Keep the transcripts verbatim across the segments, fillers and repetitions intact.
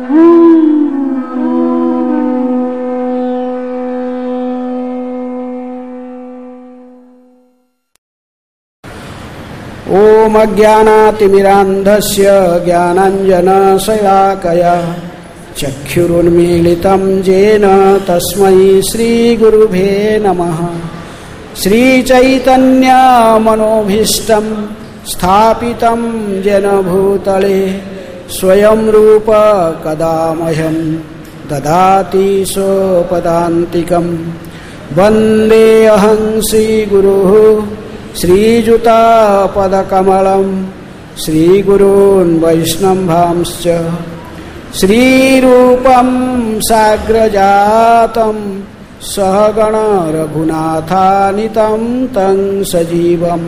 ओम अज्ञानातिमिरान्धस्य ज्ञानाञ्जनशलाकया चक्षुरुन्मीलितं येन तस्मै श्रीगुरुभे नमः। श्रीचैतन्यमनोभीष्टं स्थापितं येन भूतले स्वयं रूप कदा मह्यं ददाति स्वपदान्तिकं। वन्देऽहं श्रीगुरुः श्रीयुतापदकमलं श्रीगुरून् वैष्णवांश्च श्रीरूपं साग्रजातं सहगण रघुनाथान्वितं तं सजीवं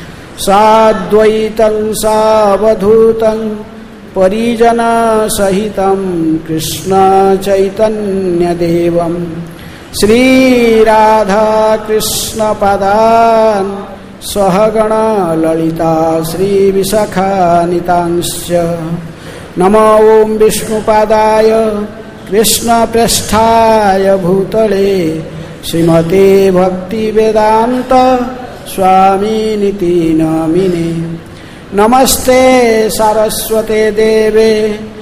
साद्वैतं सावधूतं परिजनसहितं कृष्ण चैतन्यदेवं श्रीराधा कृष्णपदान् सहगण ललिता श्रीविशाखान्वितांश्च। नमो ओं विष्णुपादाय कृष्णप्रेष्ठाय भूतले श्रीमते भक्तिवेदान्त स्वामिनिति नामिने। नमस्ते सारस्वते देवे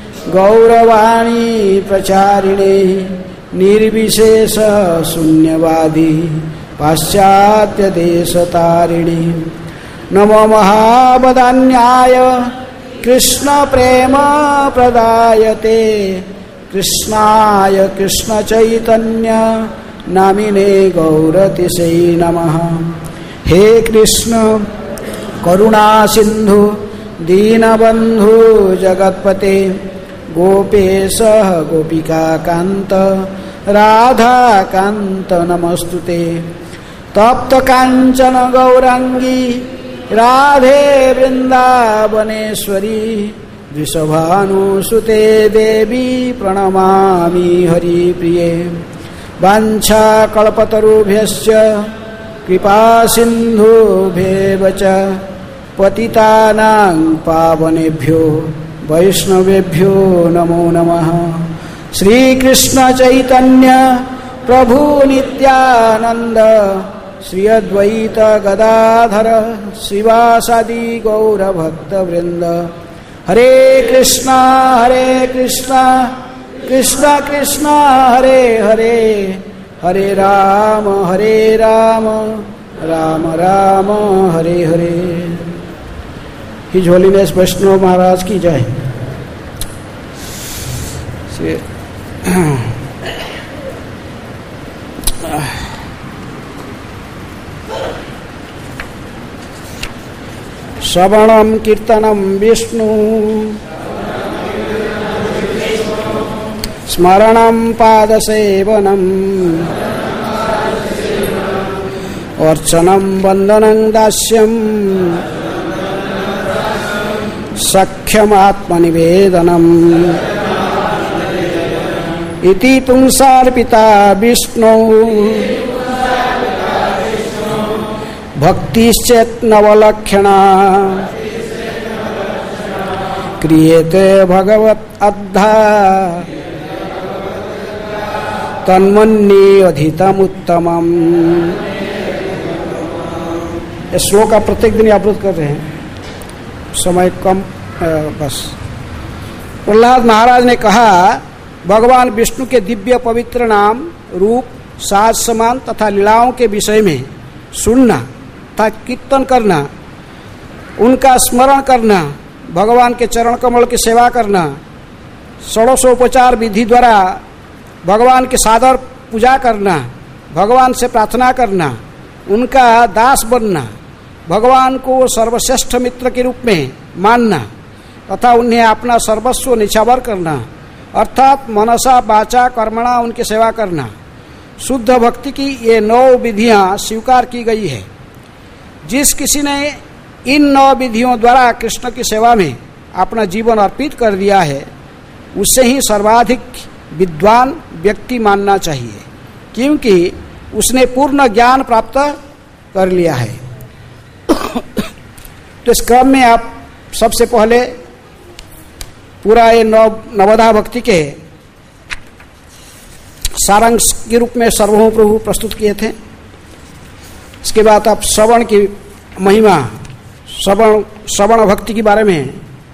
गौरवाणी प्रचारिणे निर्विशेष शून्यवादी पाश्चात्य देशतारिणी। नमो महावदान्याय कृष्ण प्रेम प्रदायते कृष्णाय कृष्ण चैतन्य नामिने गौरतिसे नमः। हे कृष्ण करुणा सिंधु दीनबंधु जगत्पते गोपेश गोपिका कांत राधा कांत नमस्तुते। तप्त कांचन गौरांगी राधे वृंदावनेश्वरी वृषभानुसुते देवी प्रणमामि हरिप्रिये। वाञ्छा कल्पतरुभ्यश्च कृपा सिन्धुभ्येव च पतितानां पावनेभ्यो वैष्णवेभ्यो नमो नमः। श्री कृष्ण चैतन्य प्रभु नित्यानंद श्री अद्वैत गदाधर श्रीवासादि गौर भक्त वृंद। हरे कृष्णा हरे कृष्णा कृष्ण कृष्ण हरे हरे हरे राम हरे राम राम राम हरे हरे। हिज होलीनेस वैष्णव महाराज की जय। श्रवणं कीर्तनं विष्णु स्मरणं पादसेवनम् अर्चनं वन्दनं दास्यं सख्यमात्मनिवेदनम् इति पुंसार्पिता विष्णु भक्तिश्चेत् नवलक्षणा क्रियते भगवत् अद्धा तन्मन्ये अधितमुत्तमम्। इस श्लोक का प्रत्येक दिन आवृत्त कर रहे हैं, समय कम बस। प्रहलाद महाराज ने कहा भगवान विष्णु के दिव्य पवित्र नाम रूप साज समान तथा लीलाओं के विषय में सुनना तथा कीर्तन करना, उनका स्मरण करना, भगवान के चरण कमल की सेवा करना, षोडशोपचार विधि द्वारा भगवान के सादर पूजा करना, भगवान से प्रार्थना करना, उनका दास बनना, भगवान को सर्वश्रेष्ठ मित्र के रूप में मानना तथा उन्हें अपना सर्वस्व निछावर करना, अर्थात मनसा वाचा कर्मणा उनकी सेवा करना। शुद्ध भक्ति की ये नौ विधियां स्वीकार की गई है। जिस किसी ने इन नौ विधियों द्वारा कृष्ण की सेवा में अपना जीवन अर्पित कर दिया है, उससे ही सर्वाधिक विद्वान व्यक्ति मानना चाहिए, क्योंकि उसने पूर्ण ज्ञान प्राप्त कर लिया है। तो इस क्रम में आप सबसे पहले पूरा ये नव नवधा भक्ति के सारांश के रूप में सर्वभौम प्रभु प्रस्तुत किए थे। इसके बाद आप श्रवण की महिमा, श्रवण श्रवण भक्ति के बारे में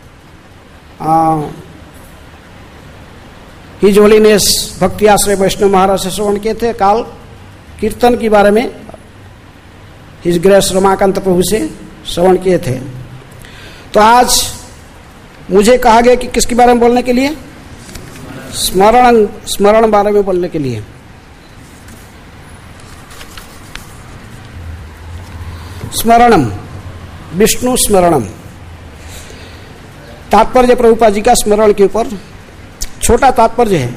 हिज होलीनेस भक्ति आश्रय वैष्णव महाराज से श्रवण किए थे। काल कीर्तन के बारे में हिज ग्रेस रमाकांत प्रभु से श्रवण किए थे। तो आज मुझे कहा गया कि किसके बारे में बोलने के लिए? स्मरण स्मरण बारे में बोलने के लिए। स्मरणम, विष्णु स्मरणम। तात्पर्य प्रभुपाद जी का स्मरण के ऊपर छोटा तात्पर्य है।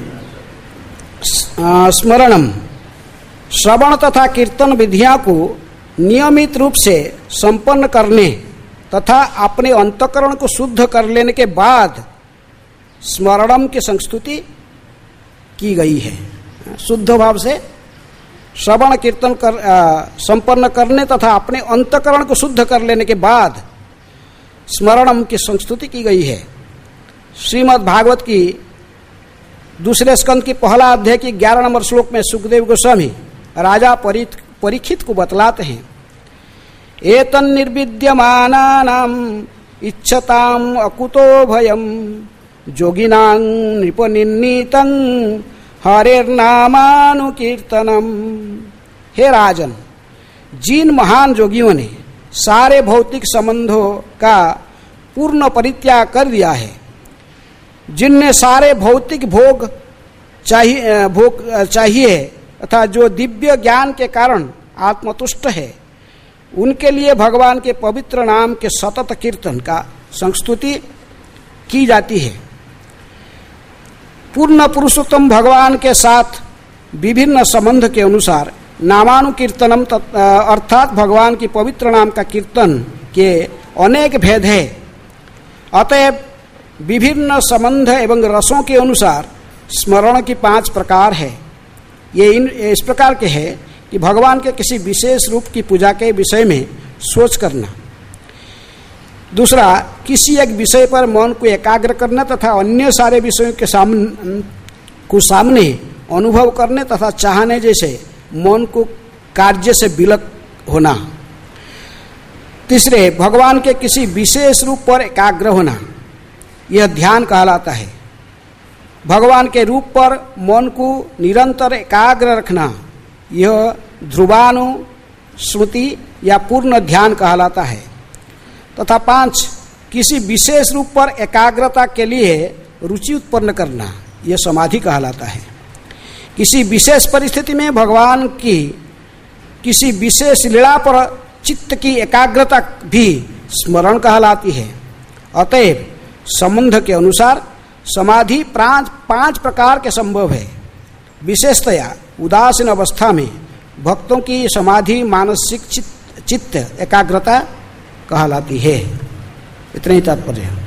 स्मरणम श्रवण तथा कीर्तन विधियां को नियमित रूप से संपन्न करने तथा अपने अंतःकरण को शुद्ध कर लेने के बाद स्मरणम की संस्तुति की गई है। शुद्ध भाव से श्रवण कीर्तन कर संपन्न करने तथा अपने अंतःकरण को शुद्ध कर लेने के बाद स्मरणम की संस्तुति की गई है। श्रीमद् भागवत की दूसरे स्कंद की पहला अध्याय की ग्यारह नंबर श्लोक में सुखदेव गोस्वामी राजा परीक्षित को बतलाते हैं, एतन निर्विद्यमानानाम इच्छताम अकुतो भयम जोगिनां नृपनिन्नीतं हरेर्नामानुकीर्तनम। हे राजन, जिन महान जोगियों ने सारे भौतिक संबंधों का पूर्ण परित्याग कर दिया है, जिनने सारे भौतिक भोग चाहिए भोग चाहिए तथा जो दिव्य ज्ञान के कारण आत्मतुष्ट है, उनके लिए भगवान के पवित्र नाम के सतत कीर्तन का संस्तुति की जाती है। पूर्ण पुरुषोत्तम भगवान के साथ विभिन्न संबंध के अनुसार नामानुकीर्तनम अर्थात भगवान की पवित्र नाम का कीर्तन के अनेक भेद है। अतएव विभिन्न संबंध एवं रसों के अनुसार स्मरण की पांच प्रकार है। ये इन इस प्रकार के है कि भगवान के किसी विशेष रूप की पूजा के विषय में सोच करना। दूसरा, किसी एक विषय पर मन को एकाग्र करना तथा अन्य सारे विषयों के सामने को सामने अनुभव करने तथा चाहने जैसे मन को कार्य से विलक होना। तीसरे, भगवान के किसी विशेष रूप पर एकाग्र होना, यह ध्यान कहलाता है। भगवान के रूप पर मन को निरंतर एकाग्र रखना, यह ध्रुवानुस्मृति या पूर्ण ध्यान कहलाता है। तथा पांच, किसी विशेष रूप पर एकाग्रता के लिए रुचि उत्पन्न करना, यह समाधि कहलाता है। किसी विशेष परिस्थिति में भगवान की किसी विशेष लीला पर चित्त की एकाग्रता भी स्मरण कहलाती है। अतएव संबंध के अनुसार समाधि पांच पांच प्रकार के संभव है। विशेषतया उदासीन अवस्था में भक्तों की समाधि मानसिक चित्त, चित्त एकाग्रता कहलाती है। इतना ही तात्पर्य है।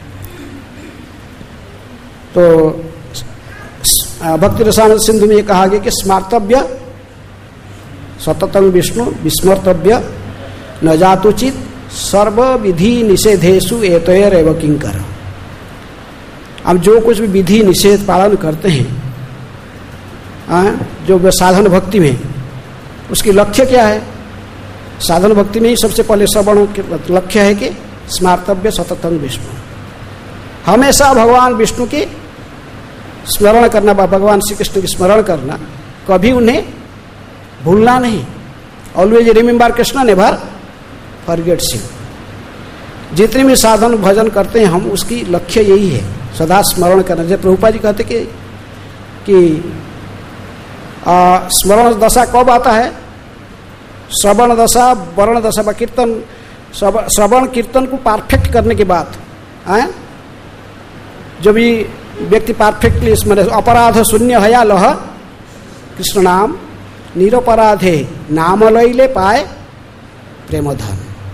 तो भक्ति रसामृत सिंधु में कहा गया कि स्मार्तव्य सततं विष्णु विस्मर्तव्य न जातुचित सर्व विधि निषेधेषु एतयर एव किंकर। अब जो कुछ भी विधि निषेध पालन करते हैं आ, जो साधन भक्ति में, उसकी लक्ष्य क्या है? साधन भक्ति में ही सबसे पहले श्रवण लक्ष्य है कि स्मार्तव्य सततं विष्णु, हमेशा भगवान विष्णु की स्मरण करना, भगवान श्री कृष्ण की स्मरण करना, कभी उन्हें भूलना नहीं। Always remember Krishna never forget him. जितने भी साधन भजन करते हैं हम, उसकी लक्ष्य यही है, सदा स्मरण करना। जैसे प्रभुपाद जी कहते कि कि स्मरण दशा कब आता है? श्रवण दशा, वर्ण दशा व कीर्तन, श्रवण कीर्तन को परफेक्ट करने के बाद आए, जब ये व्यक्ति परफेक्टली स्मरण, अपराध शून्य हया लह कृष्ण नाम निरपराधे नाम लैले पाए प्रेम धन।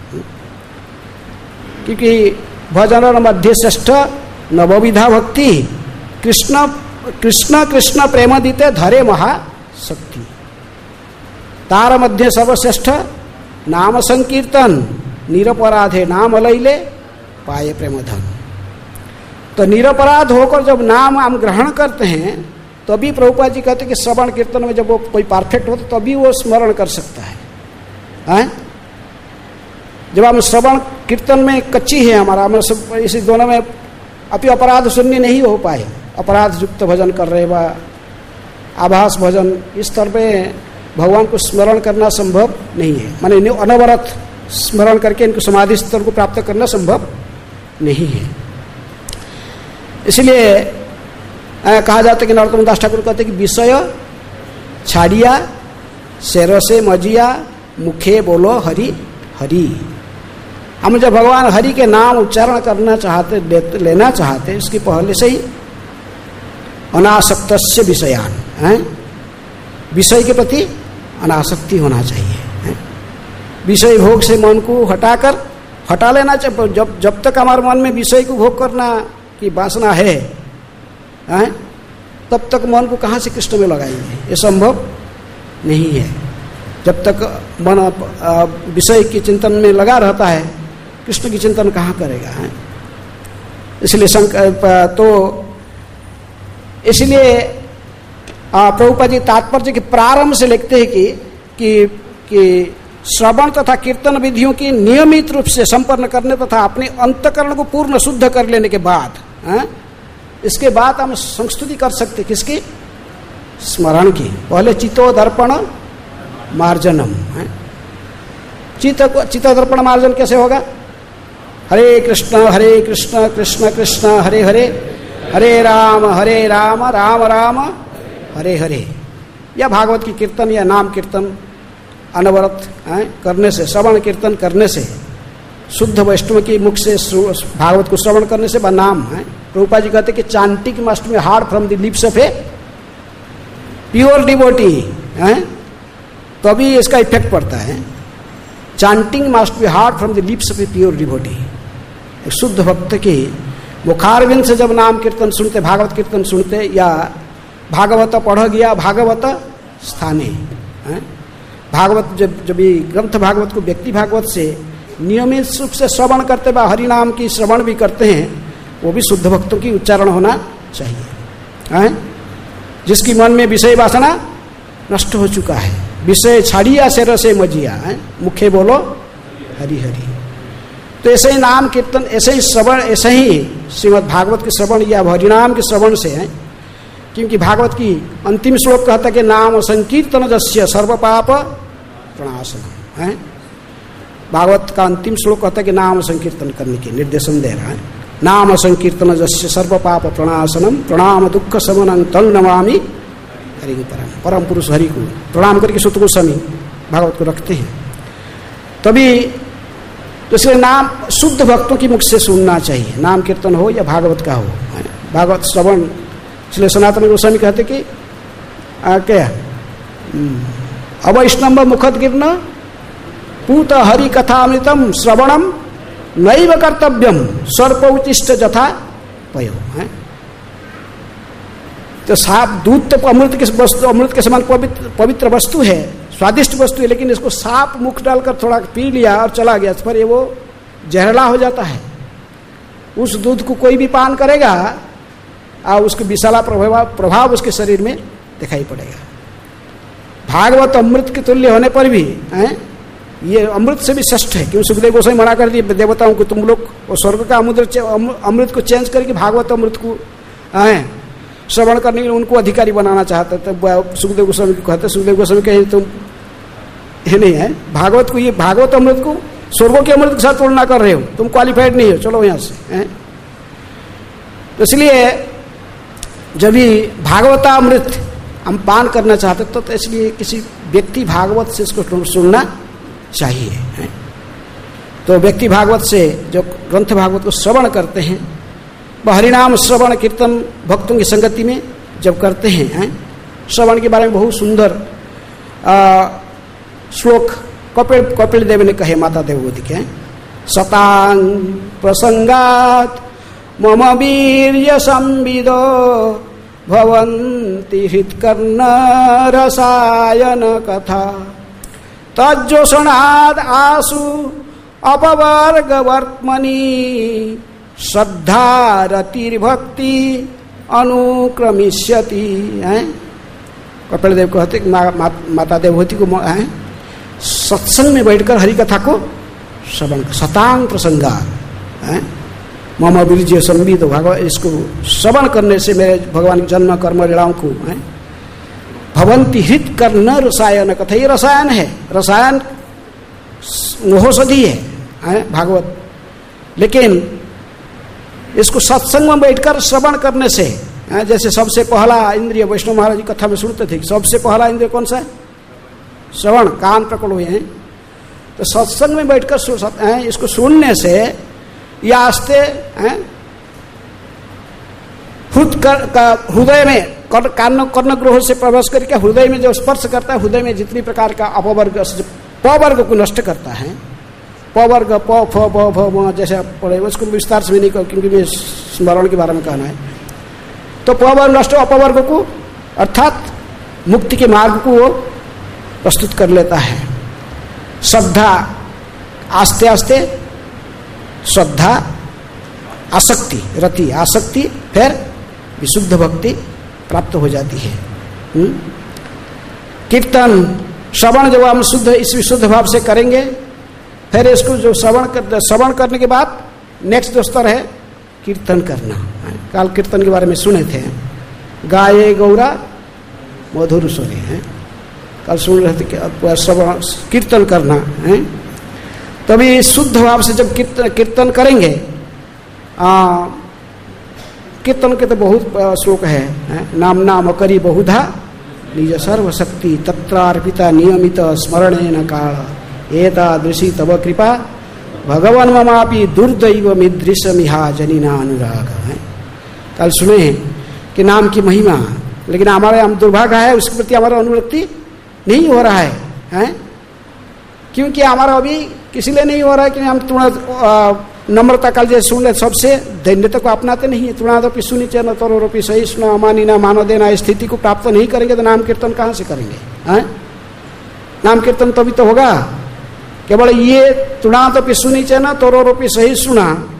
क्योंकि भजन मध्य श्रेष्ठ नवविधा भक्ति कृष्ण कृष्ण कृष्ण प्रेम दीते धरे महाशक्ति। तार मध्य सर्वश्रेष्ठ नाम संकीर्तन निरपराधे नाम लैले पाए प्रेम धन। तो निरपराध होकर जब नाम हम ग्रहण करते हैं तभी तो प्रभुपाद जी कहते हैं कि श्रवण कीर्तन में जब वो कोई परफेक्ट हो तभी वो स्मरण कर सकता है, हैं? जब हम श्रवण कीर्तन में कच्ची है हमारा, हम सब इसी दोनों में अभी अपराध शून्य नहीं हो पाए, अपराध युक्त भजन कर रहे वा आभास भजन, इस तरह पे भगवान को स्मरण करना संभव नहीं है, माने अनवरत स्मरण करके इनको समाधि स्तर को प्राप्त करना संभव नहीं है। इसलिए कहा जाता है कि नरोत्तम दास ठाकुर कहते हैं कि विषय छाड़िया शेर से मजिया मुखे बोलो हरि हरि। हम जब भगवान हरि के नाम उच्चारण करना चाहते ले, लेना चाहते उसकी पहले से ही अनासक्त विषयान, हैं? विषय के प्रति अनासक्ति होना चाहिए, हैं? विषय भोग से मन को हटाकर हटा लेना चाहिए। जब जब तक हमारे मन में विषय को भोग करना की वासना है, हैं? तब तक मन को कहाँ से कृष्ण में लगाएंगे, ये संभव नहीं है। जब तक मन विषय की चिंतन में लगा रहता है कृष्ण की चिंतन कहाँ करेगा, हैं? इसलिए शंकर तो इसलिए प्रभुपाद जी तात्पर्य के प्रारंभ से लिखते हैं कि कि कि श्रवण तथा कीर्तन विधियों की नियमित रूप से संपन्न करने तथा अपने अंतकरण को पूर्ण शुद्ध कर लेने के बाद, हैं? इसके बाद हम संस्तुति कर सकते किसकी, स्मरण की। पहले चितो दर्पण मार्जनम, है? चित चितो दर्पण मार्जन कैसे होगा? हरे कृष्ण हरे कृष्ण कृष्ण कृष्ण हरे हरे, हरे राम हरे राम राम राम हरे हरे। या भागवत की कीर्तन या नाम कीर्तन अनवरत, है? करने से, श्रवण कीर्तन करने से, शुद्ध वैष्णव की मुख से भागवत को श्रवण करने से नाम, है? प्रभुपाद जी कहते कि chanting must be heard from the lips of a pure devotee, है? तो अभी इसका इफेक्ट पड़ता है। Chanting must be heard from the lips of a pure devotee. शुद्ध भक्त की मुखारविंद से जब नाम कीर्तन सुनते, भागवत कीर्तन सुनते, या भागवत पढ़ गया भागवत स्थाने, है? भागवत जब जब ये ग्रंथ भागवत को व्यक्ति भागवत से नियमित रूप से श्रवण करते व हरि नाम की श्रवण भी करते हैं, वो भी शुद्ध भक्तों की उच्चारण होना चाहिए, है? जिसकी मन में विषय वासना नष्ट हो चुका है, विषय छाड़िया से रसे मजिया, है? मुखे बोलो हरि हरि। तो ऐसे ही नाम कीर्तन, ऐसे ही श्रवण, ऐसे ही श्रीमद् भागवत के श्रवण या हरिनाम के श्रवण से, है? क्योंकि भागवत की अंतिम श्लोक कहता है कि नाम संकीर्तन जस्य सर्व पाप प्रणाशनम, है? भागवत का अंतिम श्लोक कहता है कि नाम संकीर्तन करने के निर्देशन दे रहा है। नाम संकीर्तन जस्य सर्व पाप प्रणाशनम प्रणाम दुख समनं तं नमामि हरि परम। परम पुरुष हरि को प्रणाम करके सुत गोस्वामी भागवत को रखते हैं। तभी तो इसलिए नाम शुद्ध भक्तों की मुख से सुनना चाहिए, नाम कीर्तन हो या भागवत का हो, भागवत श्रवण। इसलिए सनातन गोस्वामी कहते कि आ, क्या अवैष्णव मुखद गिरना पूत हरि कथामृतम श्रवणम नैव कर्तव्यम सर्प उचिष्ट जथा पयो, है? तो साफ दूध तो अमृत के वस्तु, अमृत के समान पवित्र पवित्र वस्तु है, स्वादिष्ट वस्तु है, लेकिन इसको साफ मुख डालकर थोड़ा पी लिया और चला गया, इस पर ये वो जहरला हो जाता है। उस दूध को कोई भी पान करेगा और उसके विषाला प्रभाव प्रभाव उसके शरीर में दिखाई पड़ेगा। भागवत अमृत के तुल्य होने पर भी, है? ये अमृत से भी श्रेष्ठ है। क्यों? सुखदेव गोस्वामी मना कर दिए देवताओं को, तुम लोग स्वर्ग का अमृत अमृत को चेंज करके भागवत अमृत को, है? श्रवण करने के लिए उनको अधिकारी बनाना चाहते थे। सुखदेव गोस्वामी को कहते, सुखदेव गोस्वामी कहे तुम ये नहीं है, भागवत को, ये भागवत अमृत को स्वर्गों के अमृत के साथ तुलना कर रहे हो, तुम क्वालिफाइड नहीं हो, चलो यहाँ से, है? तो इसलिए जब भी भागवतामृत हम पान करना चाहते तो, तो इसलिए किसी व्यक्ति भागवत से इसको सुनना चाहिए, है? तो व्यक्ति भागवत से जो ग्रंथ भागवत को श्रवण करते हैं, वह हरिनाम श्रवण कीर्तन भक्तों की संगति में जब करते हैं, हैं? श्रवण के बारे में बहुत सुंदर श्लोक कपिल कपिल देव ने कहे माता देवभूति के, सतांग प्रसंगात मम वीर्य संविदो भवन्ति हृत्कर्ण रसायन कथा तज्जोषणाद आसु अपवर्ग वर्त्मनि श्रद्धा रतिर्भक्ति अनुक्रमिष्यति। हैं कपिल देव कहते मा, मा, माता देवहूति को हैं सत्संग में बैठकर हरि कथा को श्रवण, शतांग प्रसंगा हैं मम वीर्य संविद भगवान, इसको श्रवण करने से मेरे भगवान के जन्म कर्म लीलाओं को हैं भवंती हृत कर्ण रसायन कथा, ये रसायन है, रसायन मोहौषधि है, है भागवत। लेकिन इसको सत्संग में बैठकर श्रवण करने से, जैसे सबसे पहला इंद्रिय वैष्णव महाराज की कथा में सुनते थे, सबसे पहला इंद्रिय कौन सा है? श्रवण, कान पकड़ हुए हैं। तो सत्संग में बैठकर इसको सुनने से या आस्ते हृदय में कर्ण कर्ण ग्रोह से प्रवेश करके हृदय में जो स्पर्श करता है, हृदय में जितनी प्रकार का अपवर्ग पवर्ग को नष्ट करता है, पवर्ग प फ ब भ म जैसे पढ़े उसको विस्तार से भी नहीं कहूँ क्योंकि मैं स्मरण के बारे में कहना है। तो पवर्ग नष्ट अपवर्ग को अर्थात मुक्ति के मार्ग को वो प्रस्तुत कर लेता है। श्रद्धा आस्ते आस्ते श्रद्धा, आसक्ति रति आसक्ति, फिर विशुद्ध भक्ति प्राप्त हो जाती है। हुँ? कीर्तन श्रवण जब हम शुद्ध इस विशुद्ध भाव से करेंगे, फिर इसको जो श्रवण कर श्रवण करने के बाद नेक्स्ट जो स्तर है कीर्तन करना। काल कीर्तन के बारे में सुने थे, गाये गौरा मधुर स्वरे हैं, कल सुन रहे थे कि श्रवण कीर्तन करना है। तभी शुद्ध भाव से जब कीर्तन कीर्तन करेंगे, आ, कीर्तन के तो बहुत श्लोक है, है? नाम नाम करी बहुधा निज सर्वशक्ति तत्रार्पिता नियमित स्मरणेन काल एतादृशी तव कृपा भगवान ममापि दुर्दैव मिदृशमिहा जनिना अनुराग। है कल सुने कि नाम की महिमा, लेकिन हमारे हम दुर्भाग्य है उसके प्रति हमारा अनुरक्ति नहीं हो रहा है, है? क्योंकि हमारा अभी किसी लिए नहीं हो रहा है कि हम तुरंत नम्रता काल जैसे सुन ले, सबसे दैन्यता को अपनाते नहीं है। तुरंत सुनी चैन तरोपी सही सुना अमानी ना मानो देना, स्थिति को प्राप्त नहीं करेंगे तो नाम कीर्तन कहाँ से करेंगे? है? नाम कीर्तन तभी तो होगा केवल ये तुरंत सुनी चैन तरोपी सही सुना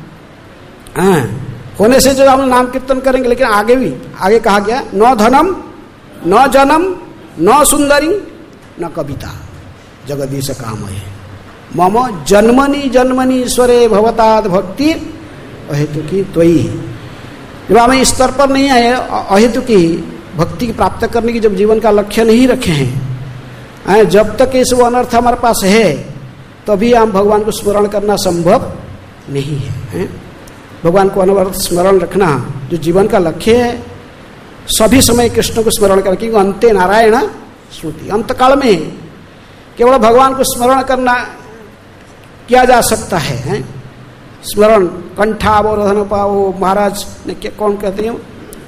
है होने से जो हम नाम कीर्तन करेंगे। लेकिन आगे भी आगे कहा गया न धनम न जनम न सुंदरी न कविता जगदीश काम है मम जन्मनि जन्मनि ईश्वरे भवताद भक्ति अहेतु की त्वयि। जब हम इस स्तर पर नहीं आए, अहेतु की भक्ति प्राप्त करने की जब जीवन का लक्ष्य नहीं रखे हैं, जब तक इस वो अनर्थ हमारे पास है तभी हम भगवान को स्मरण करना संभव नहीं है, है? भगवान को अनवरत स्मरण रखना जो जीवन का लक्ष्य है, सभी समय कृष्ण को स्मरण करना, क्योंकि अंते नारायण श्रुति, अंत काल में केवल भगवान को स्मरण करना किया जा सकता है, है? स्मरण कंठावरोधन पाओ, महाराज ने क्या कौन कहते हैं,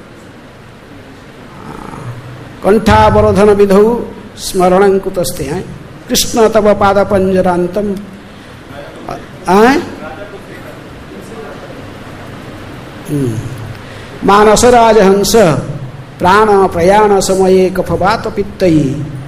कंठावरोधन विधौ स्मरण कुतस्ते हैं कृष्ण तब पाद पंजरांतम। मानस राजहंस प्राण प्रयाण समये कफवात पित्तयी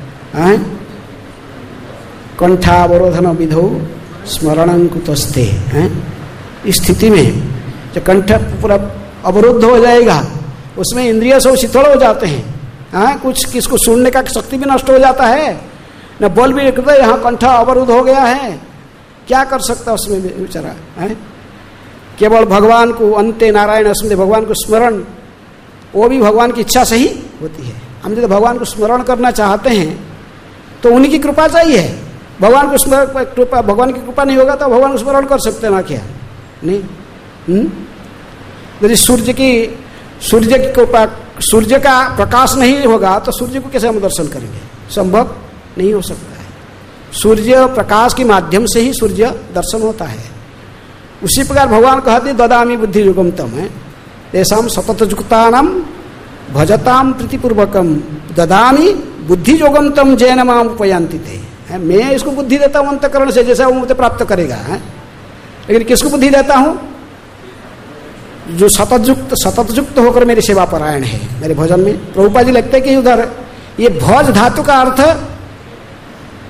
कंठावरोधन विधौ स्मरण कुतस्ते। इस स्थिति में जब कंठ पूरा अवरुद्ध हो जाएगा, उसमें इंद्रिय सब शिथिल हो जाते हैं, हाँ कुछ किसको सुनने का शक्ति भी नष्ट हो जाता है, न बोल भी निकलता, यहाँ कंठ अवरुद्ध हो गया है, क्या कर सकता उसमें बेचारा है? केवल भगवान को अंते नारायण स्मृति, भगवान को स्मरण, वो भी भगवान की इच्छा से ही होती है। हम यदि भगवान को स्मरण करना चाहते हैं तो उन्हीं की कृपा चाहिए। भगवान को स्मरण कृपा भगवान की कृपा नहीं होगा तो भगवान को स्मरण कर सकते हैं ना? क्या नहीं? यदि सूर्य की सूर्य की कृपा, सूर्य का प्रकाश नहीं होगा तो सूर्य को कैसे हम दर्शन करेंगे? संभव नहीं हो सकता है। सूर्य प्रकाश के माध्यम से ही सूर्य दर्शन होता है। उसी प्रकार भगवान कहते ददामी बुद्धि युगम तम है तेषाम सतत युक्तानाम भजताम प्रीतिपूर्वकम ददामी बुद्धि योगम तम जैन माम उपयांति थे। मैं इसको बुद्धि देता हूँ अंतकरण से, जैसा वो मुझे प्राप्त करेगा, है? लेकिन किसको बुद्धि देता हूँ? जो सततयुक्त सततयुक्त होकर मेरी सेवा परायण है। मेरे भजन में प्रभुपा जी लगते कि उधर ये भज धातु का अर्थ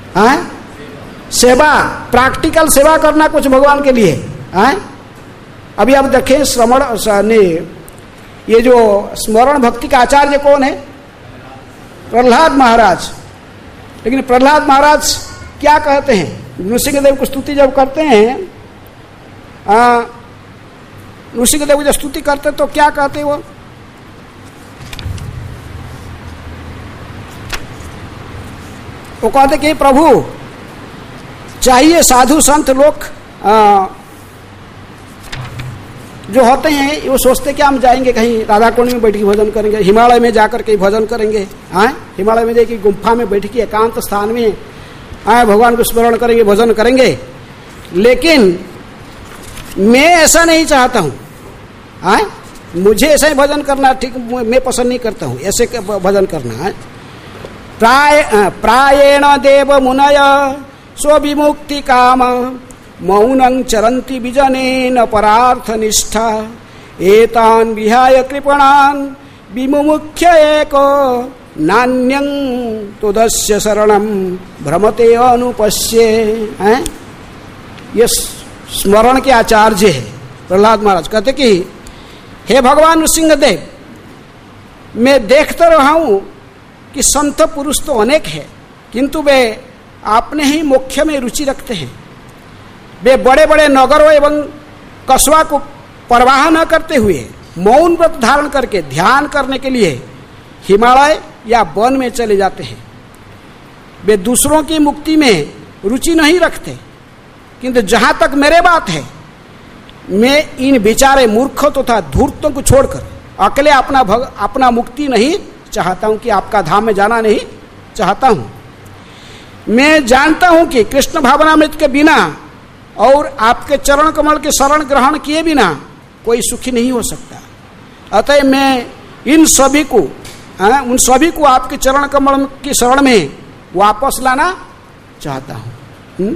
है सेवा, प्रैक्टिकल सेवा करना कुछ भगवान के लिए, है? अभी आप देखें श्रवण ने ये जो स्मरण भक्ति का आचार्य कौन है? प्रहलाद महाराज। लेकिन प्रहलाद महाराज क्या कहते हैं? नृसिंहदेव को स्तुति जब करते हैं, नृसिंहदेव की जब स्तुति करते हैं तो क्या कहते हैं वो? वो कहते कि प्रभु चाहिए साधु संत लोग आ, जो होते हैं वो सोचते कि हम जाएंगे कहीं राधा कुंड में बैठ के भजन करेंगे, हिमालय में जाकर के भजन करेंगे, हाँ हिमालय में जाके गुम्फा में बैठ के एकांत स्थान में आए भगवान को स्मरण करेंगे, भजन करेंगे। लेकिन मैं ऐसा नहीं चाहता हूँ, हाँ मुझे ऐसा ही भजन करना ठीक मैं पसंद नहीं करता हूँ, ऐसे भजन करना है। प्राय प्रायेण देव मुनय स्वविमुक्ति काम मौनं चरन्ति विजनेन परार्थ निष्ठा एतान् विहाय कृपणान् विमुमुख्य एको नान्यं तुदस्य शरणं भ्रमते अनुपश्ये। हैं ये स्मरण के आचार्य है प्रहलाद महाराज। कहते कि हे भगवान नृसिंहदेव, मैं देखता रहा हूँ कि संत पुरुष तो अनेक है, किंतु वे अपने ही मोक्ष में रुचि रखते हैं। वे बड़े बड़े नगरों एवं कस्बा को परवाह न करते हुए मौन व्रत धारण करके ध्यान करने के लिए हिमालय या वन में चले जाते हैं। वे दूसरों की मुक्ति में रुचि नहीं रखते, किंतु जहां तक मेरे बात है, मैं इन बेचारे मूर्खों तथा तो धूर्तों को छोड़कर अकेले अपना भग अपना मुक्ति नहीं चाहता हूं, कि आपका धाम में जाना नहीं चाहता हूं। मैं जानता हूं कि कृष्ण भावनामृत के बिना और आपके चरण कमल के शरण ग्रहण किए बिना कोई सुखी नहीं हो सकता। अतः मैं इन सभी को आ, उन सभी को आपके चरण कमल की शरण में वापस लाना चाहता हूं।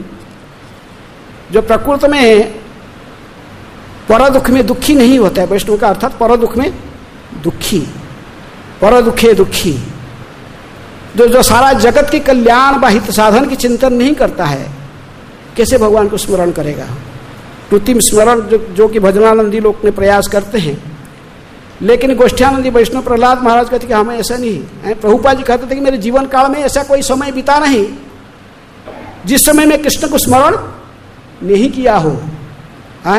जो प्रकृति में पर दुख में दुखी नहीं होता है, वैष्णव का अर्थात पर दुख में दुखी, पर दुखे दुखी, जो जो सारा जगत के कल्याण व हित साधन की चिंतन नहीं करता है, कैसे भगवान को स्मरण करेगा? कृत्रिम स्मरण जो, जो कि भजनानंदी लोग ने प्रयास करते हैं। लेकिन गोष्ठ्यानंदी वैष्णव प्रहलाद महाराज कहते कि हमें ऐसा नहीं है। प्रभुपाद जी कहते थे कि मेरे जीवन काल में ऐसा कोई समय बीता नहीं जिस समय में कृष्ण को स्मरण नहीं किया हो। है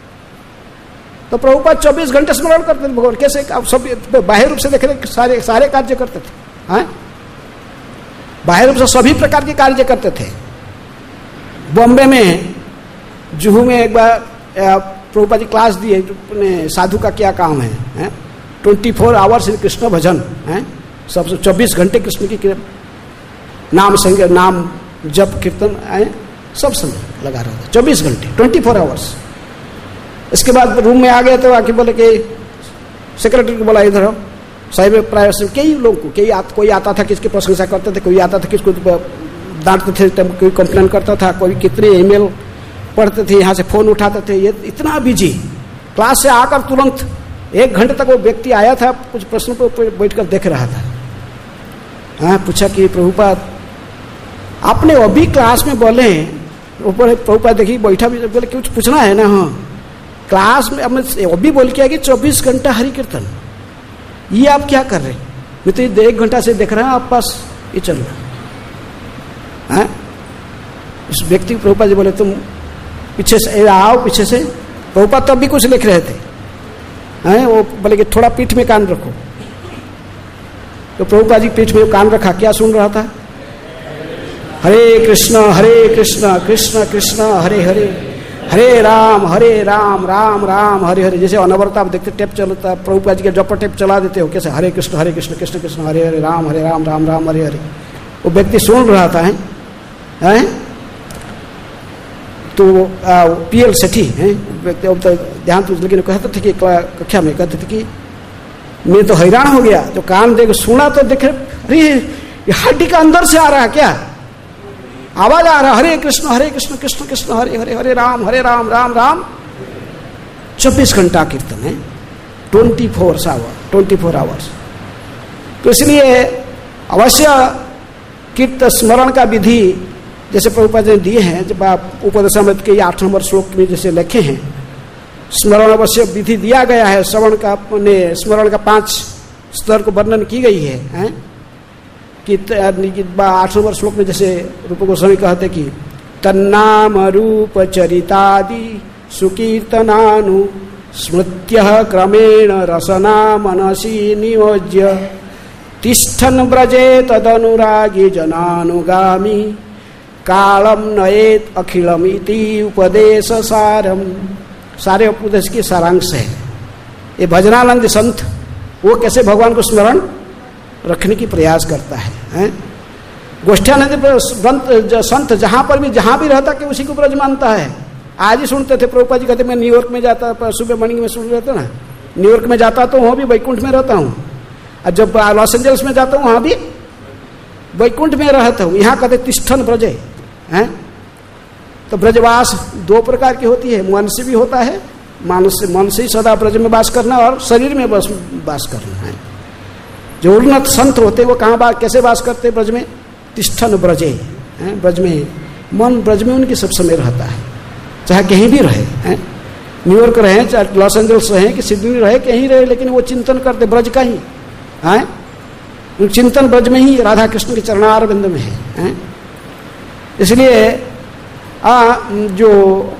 तो प्रभुपाद चौबीस घंटे स्मरण करते थे भगवान। कैसे? अब सब बाह्य रूप से देख रहे सारे सारे कार्य करते थे, हैं बाह्य रूप से सभी प्रकार के कार्य करते थे। बॉम्बे में जुहू में एक बार प्रभुपाद जी क्लास दिए, साधु का क्या काम है, हैं ट्वेंटी फोर आवर्स कृष्ण भजन, हैं सबसे चौबीस घंटे कृष्ण की नाम संग नाम जप कीर्तन है सब समय लगा रहा था, चौबीस घंटे ट्वेंटी फोर आवर्स। इसके बाद रूम में आ गए तो आके बोले कि सेक्रेटरी को बोला इधर साहिब प्राय से कई लोग को कई आत, कोई आता था किसकी प्रशंसा करते थे, कोई आता था किसको डांटते थे, तब कोई कंप्लेन करता था, कोई कितने ईमेल पढ़ते थे, यहाँ से फोन उठाते थे। ये इतना बिजी क्लास से आकर तुरंत एक घंटे तक वो व्यक्ति आया था, कुछ प्रश्न पर बैठ कर देख रहा था। हाँ पूछा कि प्रभुपाद आपने अभी क्लास में बोले ऊपर, प्रभुपाद देखिए बैठा भी बोले कुछ पूछना है ना? हाँ क्लास में अभी बोल के आगे चौबीस घंटा हरि कीर्तन, ये आप क्या कर रहे? मैं तो एक घंटा से देख रहा हूं आप पास ये चल रहा है। उस व्यक्ति को प्रभुपाद जी बोले तुम पीछे से आओ, पीछे से। प्रभुपाद तो अभी कुछ लिख रहे थे, हैं वो बोले कि थोड़ा पीठ में कान रखो। तो प्रभुपाद जी पीठ में कान रखा, क्या सुन रहा था? हरे कृष्ण हरे कृष्ण कृष्ण कृष्ण हरे हरे, हरे राम हरे राम राम राम हरे हरे। जैसे अनवरत आप देखते टेप चलता, प्रभुपाद जी के जब टेप चला देते हो कैसे, हरे कृष्ण हरे कृष्ण कृष्ण कृष्ण हरे हरे राम हरे राम राम राम हरे हरे। वो व्यक्ति सुन रहा था, है, है? तो पीएल सेठी है व्यक्ति, तो ध्यान तो लेकिन कहते थे कि कक्षा में कहते थे कि मैं तो हैरान हो गया, जो कान देख सुना तो देखे अरे ये हड्डी का अंदर से आ रहा है क्या, आवाज आ रहा, हरे कृष्ण हरे कृष्ण कृष्ण कृष्ण हरे हरे, हरे राम हरे राम राम राम। चौबीस घंटा कीर्तन है, twenty four hour twenty four hours. तो इसलिए अवश्य कीर्तन स्मरण का विधि जैसे प्रभुपाद ने दिए हैं, जब आप उपदेशामृत के आठ नंबर श्लोक में जैसे लिखे हैं, स्मरण अवश्य विधि दिया गया है, श्रवण का ने स्मरण का पांच स्तर को वर्णन की गई है, है? कि आठ नंबर श्लोक में जैसे रूप गोस्वामी कहते कि तन्नाम रूप चरितादि सुकीर्तनानु स्मृत्य क्रमेण रसना मनसी नियोज्य तिष्ठन् व्रजे तदनुरागी जनानुगामी कालम नयेत अखिलम इति उपदेश सारम। सारे उपदेश की सारांश है। ये भजनानंद संत वो कैसे भगवान को स्मरण रखने की प्रयास करता है, हैं? गोष्ठ्यानंद संत जहां पर भी जहां भी रहता कि उसी को ब्रज मानता है। आज ही सुनते थे प्रभुपाद जी कहते मैं न्यूयॉर्क में जाता, सुबह मॉर्निंग में सुन रहता ना, न्यूयॉर्क में जाता तो वहाँ भी वैकुंठ में रहता हूँ, और जब लॉस एंजल्स में जाता हूँ वहाँ भी वैकुंठ में रहता हूँ। यहाँ कहते तिष्ठन ब्रजे, हैं? तो ब्रजवास दो प्रकार की होती है, मन से भी होता है, मानस से, मन से ही सदा ब्रज में वास करना और शरीर में बस वास करना है। जो उन्नत संत होते हैं वो कहाँ बात कैसे वास करते हैं? ब्रज में, तिष्ठन ब्रजे, हैं? ब्रज में मन ब्रज में उनके सब समय रहता है, चाहे कहीं भी रहे, हैं? न्यूयॉर्क रहे, चाहे लॉस एंजल्स रहे, कि सिडनी रहे, कहीं रहे, लेकिन वो चिंतन करते ब्रज का ही, हैं? चिंतन ब्रज में ही राधा कृष्ण के चरणारविंद में है, हैं? इसलिए आ, जो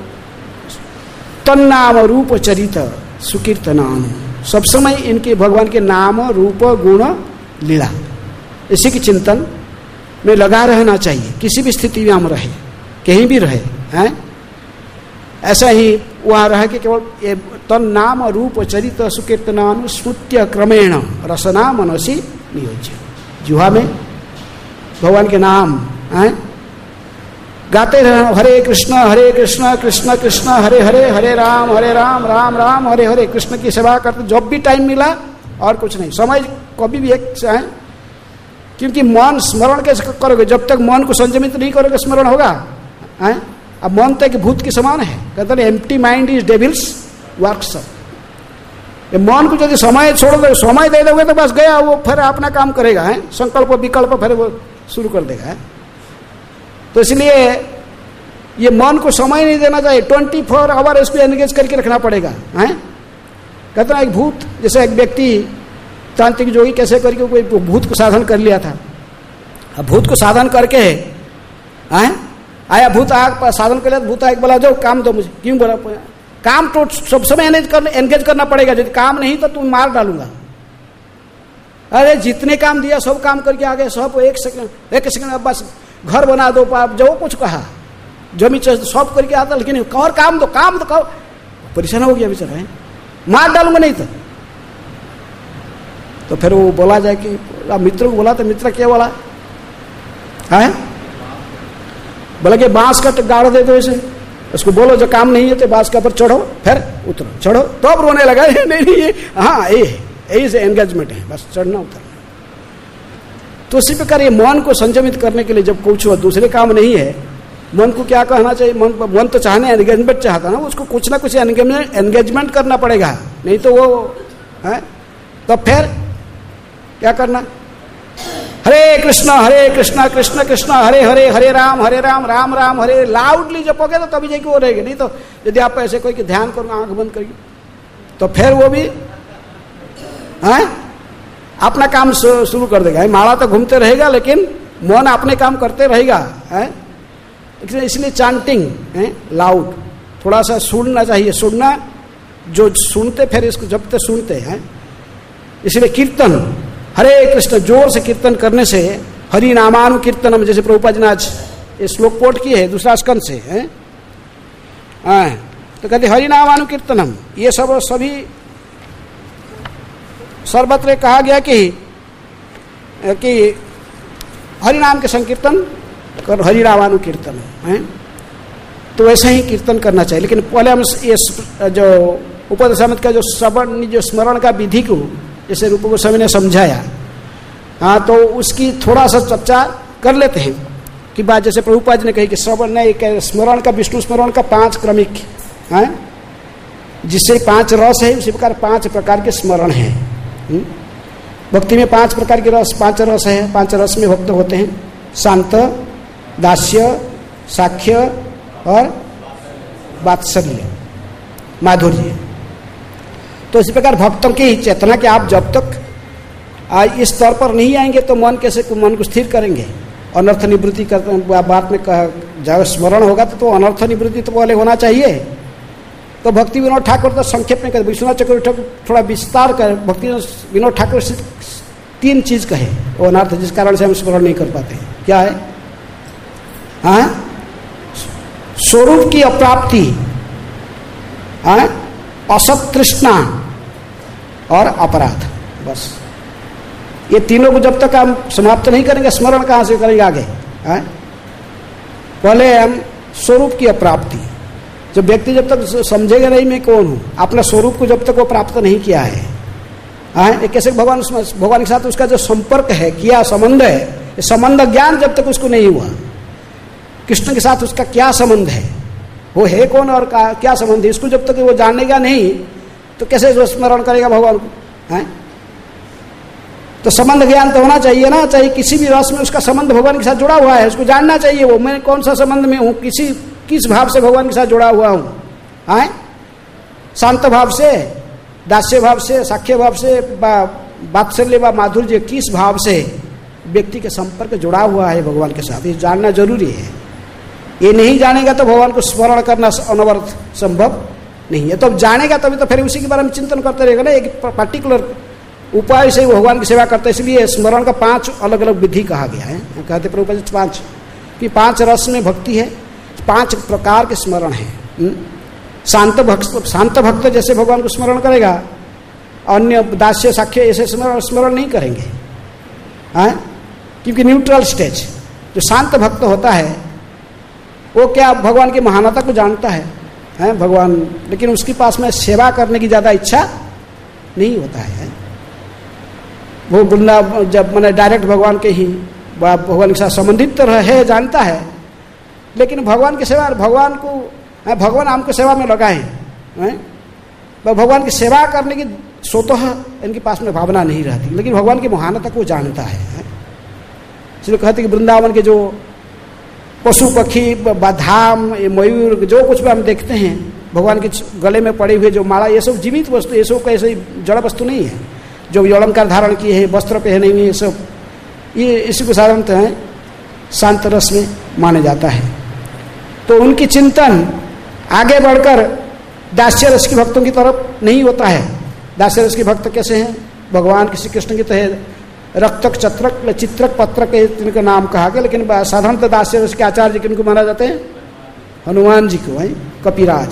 तन्नाम रूप चरित सुकीर्तनाम, सब समय इनके भगवान के नाम रूप गुण लीला इसी के चिंतन में लगा रहना चाहिए, किसी भी स्थिति में हम रहे, कहीं भी रहे, हैं? ऐसा ही वहाँ रह के केवल ये तन्नाम रूप चरित सुकीर्तनाम स्मृत्य क्रमेण रसना मनसी नियोज्य। जुहा में भगवान के नाम, हैं? गाते रहना, हरे कृष्ण हरे कृष्ण कृष्ण कृष्ण हरे हरे, हरे राम हरे राम राम राम हरे हरे। कृष्ण की सेवा करते जब भी टाइम मिला, और कुछ नहीं, समय कभी भी एक है, क्योंकि मन स्मरण कैसे करोगे? जब तक मन को संयमित नहीं करोगे स्मरण होगा, हैं? अब मन तो एक भूत के समान है, कहते हैं empty mind is devil's workshop. मन को यदि समय छोड़ दो, समय दे दोगे तो बस गया, वो फिर अपना काम करेगा, है? संकल्प विकल्प फिर वो शुरू कर देगा, है? तो इसलिए ये मन को समय नहीं देना चाहिए, ट्वेंटी फोर आवर इसको एंगेज करके रखना पड़ेगा, हैं? कहते हैं एक भूत, जैसे एक व्यक्ति तांत्रिक जोगी कैसे करके कोई भूत को साधन कर लिया था। अब भूत को साधन करके, हैं? आया भूत आग साधन कर लिया, भूत आग बोला जाओ काम दो मुझे, क्यों बोला? काम तो सब समय एंगेज कर एंगेज करना पड़ेगा, यदि काम नहीं तो तुम मार डालूंगा। अरे जितने काम दिया सब काम करके आ गए, सब एक सेकंड एक सेकंड अब बस घर बना दो, आप जो कुछ कहा जमी सब करके आता, लेकिन और काम दो काम दो कहो, परेशान हो गया बेचारा, मार डालूंगा नहीं तो। तो फिर वो बोला जाए कि मित्र को बोला, तो मित्र क्या बोला है? बोला कि बांस का गाड़ दे दो इसे, उसको बोलो जो काम नहीं है तो बांस के ऊपर चढ़ो, फिर उतरो, चढ़ो, तो अब रोने लगा। नहीं नहीं ये हाँ ये यही से एंगेजमेंट है, बस चढ़ना उतरना। तो इसी प्रकार ये मन को संयमित करने के लिए जब कुछ दूसरे काम नहीं है, मन को क्या कहना चाहिए? मन मन तो चाहने एंगेजमेंट चाहता ना, उसको कुछ ना कुछ एंगेजमेंट एंगेजमेंट करना पड़ेगा, नहीं तो वो है। तो फिर क्या करना? हरे कृष्ण हरे कृष्ण कृष्ण कृष्ण हरे हरे, हरे राम हरे राम राम राम हरे। लाउडली जपोगे तो तभी जाके वो रहेगी, नहीं तो यदि आप ऐसे कोई ध्यान करो, आंख बंद करिए, तो फिर वो भी है अपना काम शुरू कर देगा। माला तो घूमते रहेगा लेकिन मन अपने काम करते रहेगा, है? इसलिए चांटिंग है लाउड, थोड़ा सा सुनना चाहिए, सुनना जो सुनते फिर इसको जब तक सुनते हैं। इसलिए कीर्तन हरे कृष्ण जोर से कीर्तन करने से, हरि नामानु कीर्तनम, जैसे प्रभुपाद जी ने आज ये श्लोक कोट किए है दूसरा स्कंद से, है? तो कहते हरि नामानु कीर्तनम, ये सब सभी सर्वत्र कहा गया कि कि हरि नाम के संकीर्तन कर, हरि नामानु कीर्तन है। तो वैसे ही कीर्तन करना चाहिए। लेकिन पहले हम ये जो उपदेशामृत का जो श्रवण जो स्मरण का विधि को जैसे रूप गोस्वामी ने समझाया, हाँ, तो उसकी थोड़ा सा चर्चा कर लेते हैं कि बात जैसे प्रभुपाद जी ने कही कि श्रवण ने स्मरण का, विष्णु स्मरण का पांच क्रमिक है, जिससे पांच रस है, उसी प्रकार पांच प्रकार के स्मरण है। भक्ति में पांच प्रकार के रस, पांच रस है, पांच रस में भक्त होते हैं, शांत, दास्य, साख्य और वात्सल्य। माधुर्य। तो इसी प्रकार भक्तों की चेतना कि आप जब तक इस स्तर पर नहीं आएंगे तो मन कैसे मन को स्थिर करेंगे। अनर्थ निवृत्ति करते बात में जब स्मरण होगा तो, तो अनर्थ निवृत्ति तो पहले होना चाहिए। तो भक्ति विनोद ठाकुर तो संक्षेप में कहते, विश्वनाथ चक्रवर्ती थोड़ा विस्तार कर भक्ति विनोद ठाकुर से तीन चीज कहे वो अनर्थ जिस कारण से हम स्मरण नहीं कर पाते। क्या है? हाँ, स्वरूप की अप्राप्ति, हाँ, असत तृष्णा और अपराध। बस ये तीनों को जब तक हम समाप्त नहीं करेंगे स्मरण कहाँ से करेंगे आगे? हाँ? पहले हम स्वरूप की अप्राप्ति, जब व्यक्ति जब तक समझेगा नहीं मैं कौन हूँ, अपना स्वरूप को जब तक वो प्राप्त नहीं किया है, हाँ, कैसे भगवान भगवान के साथ उसका जो संपर्क है, किया संबंध है, संबंध ज्ञान जब तक उसको नहीं हुआ, कृष्ण के साथ उसका क्या संबंध है, वो है कौन और का, क्या संबंध है, इसको जब तक वो जानेगा नहीं तो कैसे वो स्मरण करेगा भगवान को? हाँ? तो संबंध ज्ञान तो होना चाहिए ना, चाहिए किसी भी रस में उसका संबंध भगवान के साथ जुड़ा हुआ है, उसको जानना चाहिए वो मैं कौन सा संबंध में हूँ, किसी किस भाव से भगवान के साथ जुड़ा हुआ हूँ। हाँ, शांत भाव से, दास्य भाव से, साख्य भाव से, वात्सल्य व माधुर्य, किस भाव से व्यक्ति के संपर्क जुड़ा हुआ है भगवान के साथ, ये जानना जरूरी है। ये नहीं जानेगा तो भगवान को स्मरण करना अनवरत संभव नहीं है। तो अब जानेगा तभी तो फिर उसी के बारे में चिंतन करते रहेगा ना, एक पर्टिकुलर उपाय से भगवान की सेवा करते हैं। इसलिए स्मरण का पांच अलग अलग विधि कहा गया है। कहते प्रभुपाद जी पांच कि पांच रस में भक्ति है, पांच प्रकार के स्मरण है। शांत भक्त शांत भक्त जैसे भगवान को स्मरण करेगा, अन्य दास्य साख्य ऐसे स्मरण स्मरण नहीं करेंगे। हाँ, क्योंकि न्यूट्रल स्टेज जो शांत भक्त होता है वो क्या भगवान की महानता को जानता है, है भगवान, लेकिन उसके पास में सेवा करने की ज्यादा इच्छा नहीं होता है। वो बुंदा जब मैंने डायरेक्ट भगवान के ही भगवान के साथ संबंधित तो है, जानता है, लेकिन भगवान की सेवा भगवान को भगवान हमको सेवा में लगाए, भगवान की सेवा करने की स्वतः इनके पास में भावना नहीं रहती, लेकिन भगवान की महानता को जानता है। इसलिए कहते कि वृंदावन के जो पशु पक्षी धाम मयूर जो कुछ भी हम देखते हैं भगवान के गले में पड़े हुए जो माला, ये सब जीवित वस्तु, ये सब ऐसे जड़ वस्तु नहीं है। जो अलंकार धारण किए हैं, वस्त्र पहने हुए, ये सब ये इसी को साधारणतः है शांत रस में माना जाता है। तो उनकी चिंतन आगे बढ़कर दास्य रस के भक्तों की तरफ नहीं होता है। दास्य रस के भक्त कैसे हैं? भगवान श्री कृष्ण की तो है रक्तक चत्रक चित्रक पत्रक इनका नाम कहा गया, लेकिन साधारणतः दास्य रस के आचार्य किनको माना जाते हैं? हनुमान जी को, है कपिराज।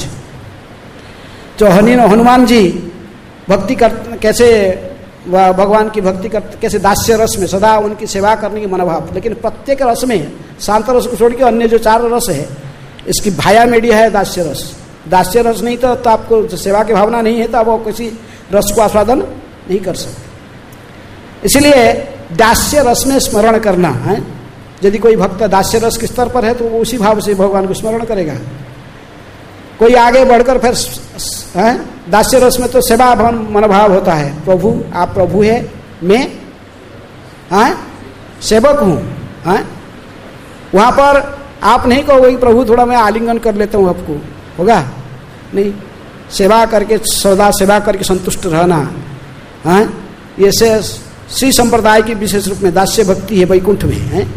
जो हनुमान जी भक्ति कर कैसे भगवान की भक्ति कर कैसे दास्य रस में सदा उनकी सेवा करने की मनोभाव, लेकिन प्रत्येक रस में शांत रस को छोड़ के अन्य जो चार रस है इसकी भाया मीडिया है दास्य रस। दास्य रस नहीं तो, तो आपको सेवा की भावना नहीं है तो आप किसी रस को आस्वादन नहीं कर सकते। इसलिए दास्य रस में स्मरण करना है। यदि कोई भक्त दास्य रस के स्तर पर है तो वो उसी भाव से भगवान को स्मरण करेगा। कोई आगे बढ़कर फिर है दास्य रस में तो सेवा मनोभाव होता है, प्रभु आप प्रभु है, मैं हाँ सेवक हूँ। हाँ, वहाँ पर आप नहीं कहोगे प्रभु थोड़ा मैं आलिंगन कर लेता हूँ आपको, होगा नहीं। सेवा करके सदा सेवा करके संतुष्ट रहना, हाँ, ये से श्री संप्रदाय की विशेष रूप में दास्य भक्ति है वैकुंठ में। है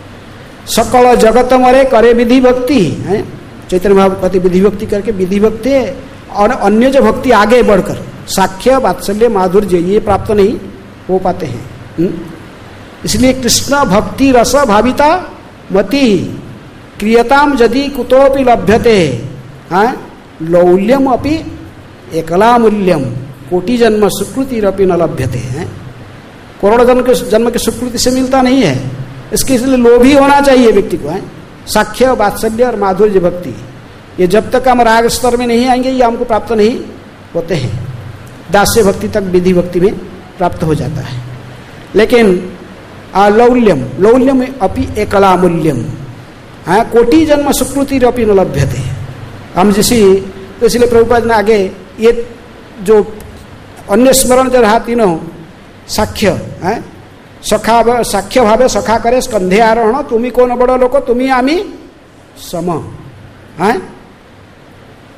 सकल जगत मरे करे विधि भक्ति है। चैतन्य महाप्रभु विधि भक्ति करके विधि भक्ति है, और अन्य जो भक्ति आगे बढ़कर साख्य वात्सल्य माधुर्य ये प्राप्त नहीं हो पाते हैं। इसलिए कृष्ण भक्ति रस भाविता मति क्रियताम यदि कुतोपि लभ्यते, हाँ, लौल्यम अपि एकला मूल्यम कोटि जन्म सुकृतिरपि न लभ्यते। हैं करोड़ जन्म के जन्म के सुकृति से मिलता नहीं है, इसके इसलिए लोभी होना चाहिए व्यक्ति को। है साख्य वात्सल्य और माधुर्य भक्ति, ये जब तक हम राग स्तर में नहीं आएंगे ये हमको प्राप्त नहीं होते हैं। दास्य भक्ति तक विधि भक्ति में प्राप्त हो जाता है। लेकिन लौल्यम लौल्यम अपि एकला मूल्यम, हाँ, कोटि जन्म सुकृतिरपि न लभ्यते। हम जिसी तो इसलिए प्रभुपाद ने आगे ये जो अन्य स्मरण जो रहा तीनों साख्य, है सखा साख्य भावे सखा करे स्कंधे आरोहण तुम्ही कोण बड़ लोक तुम्ही आमी सम, है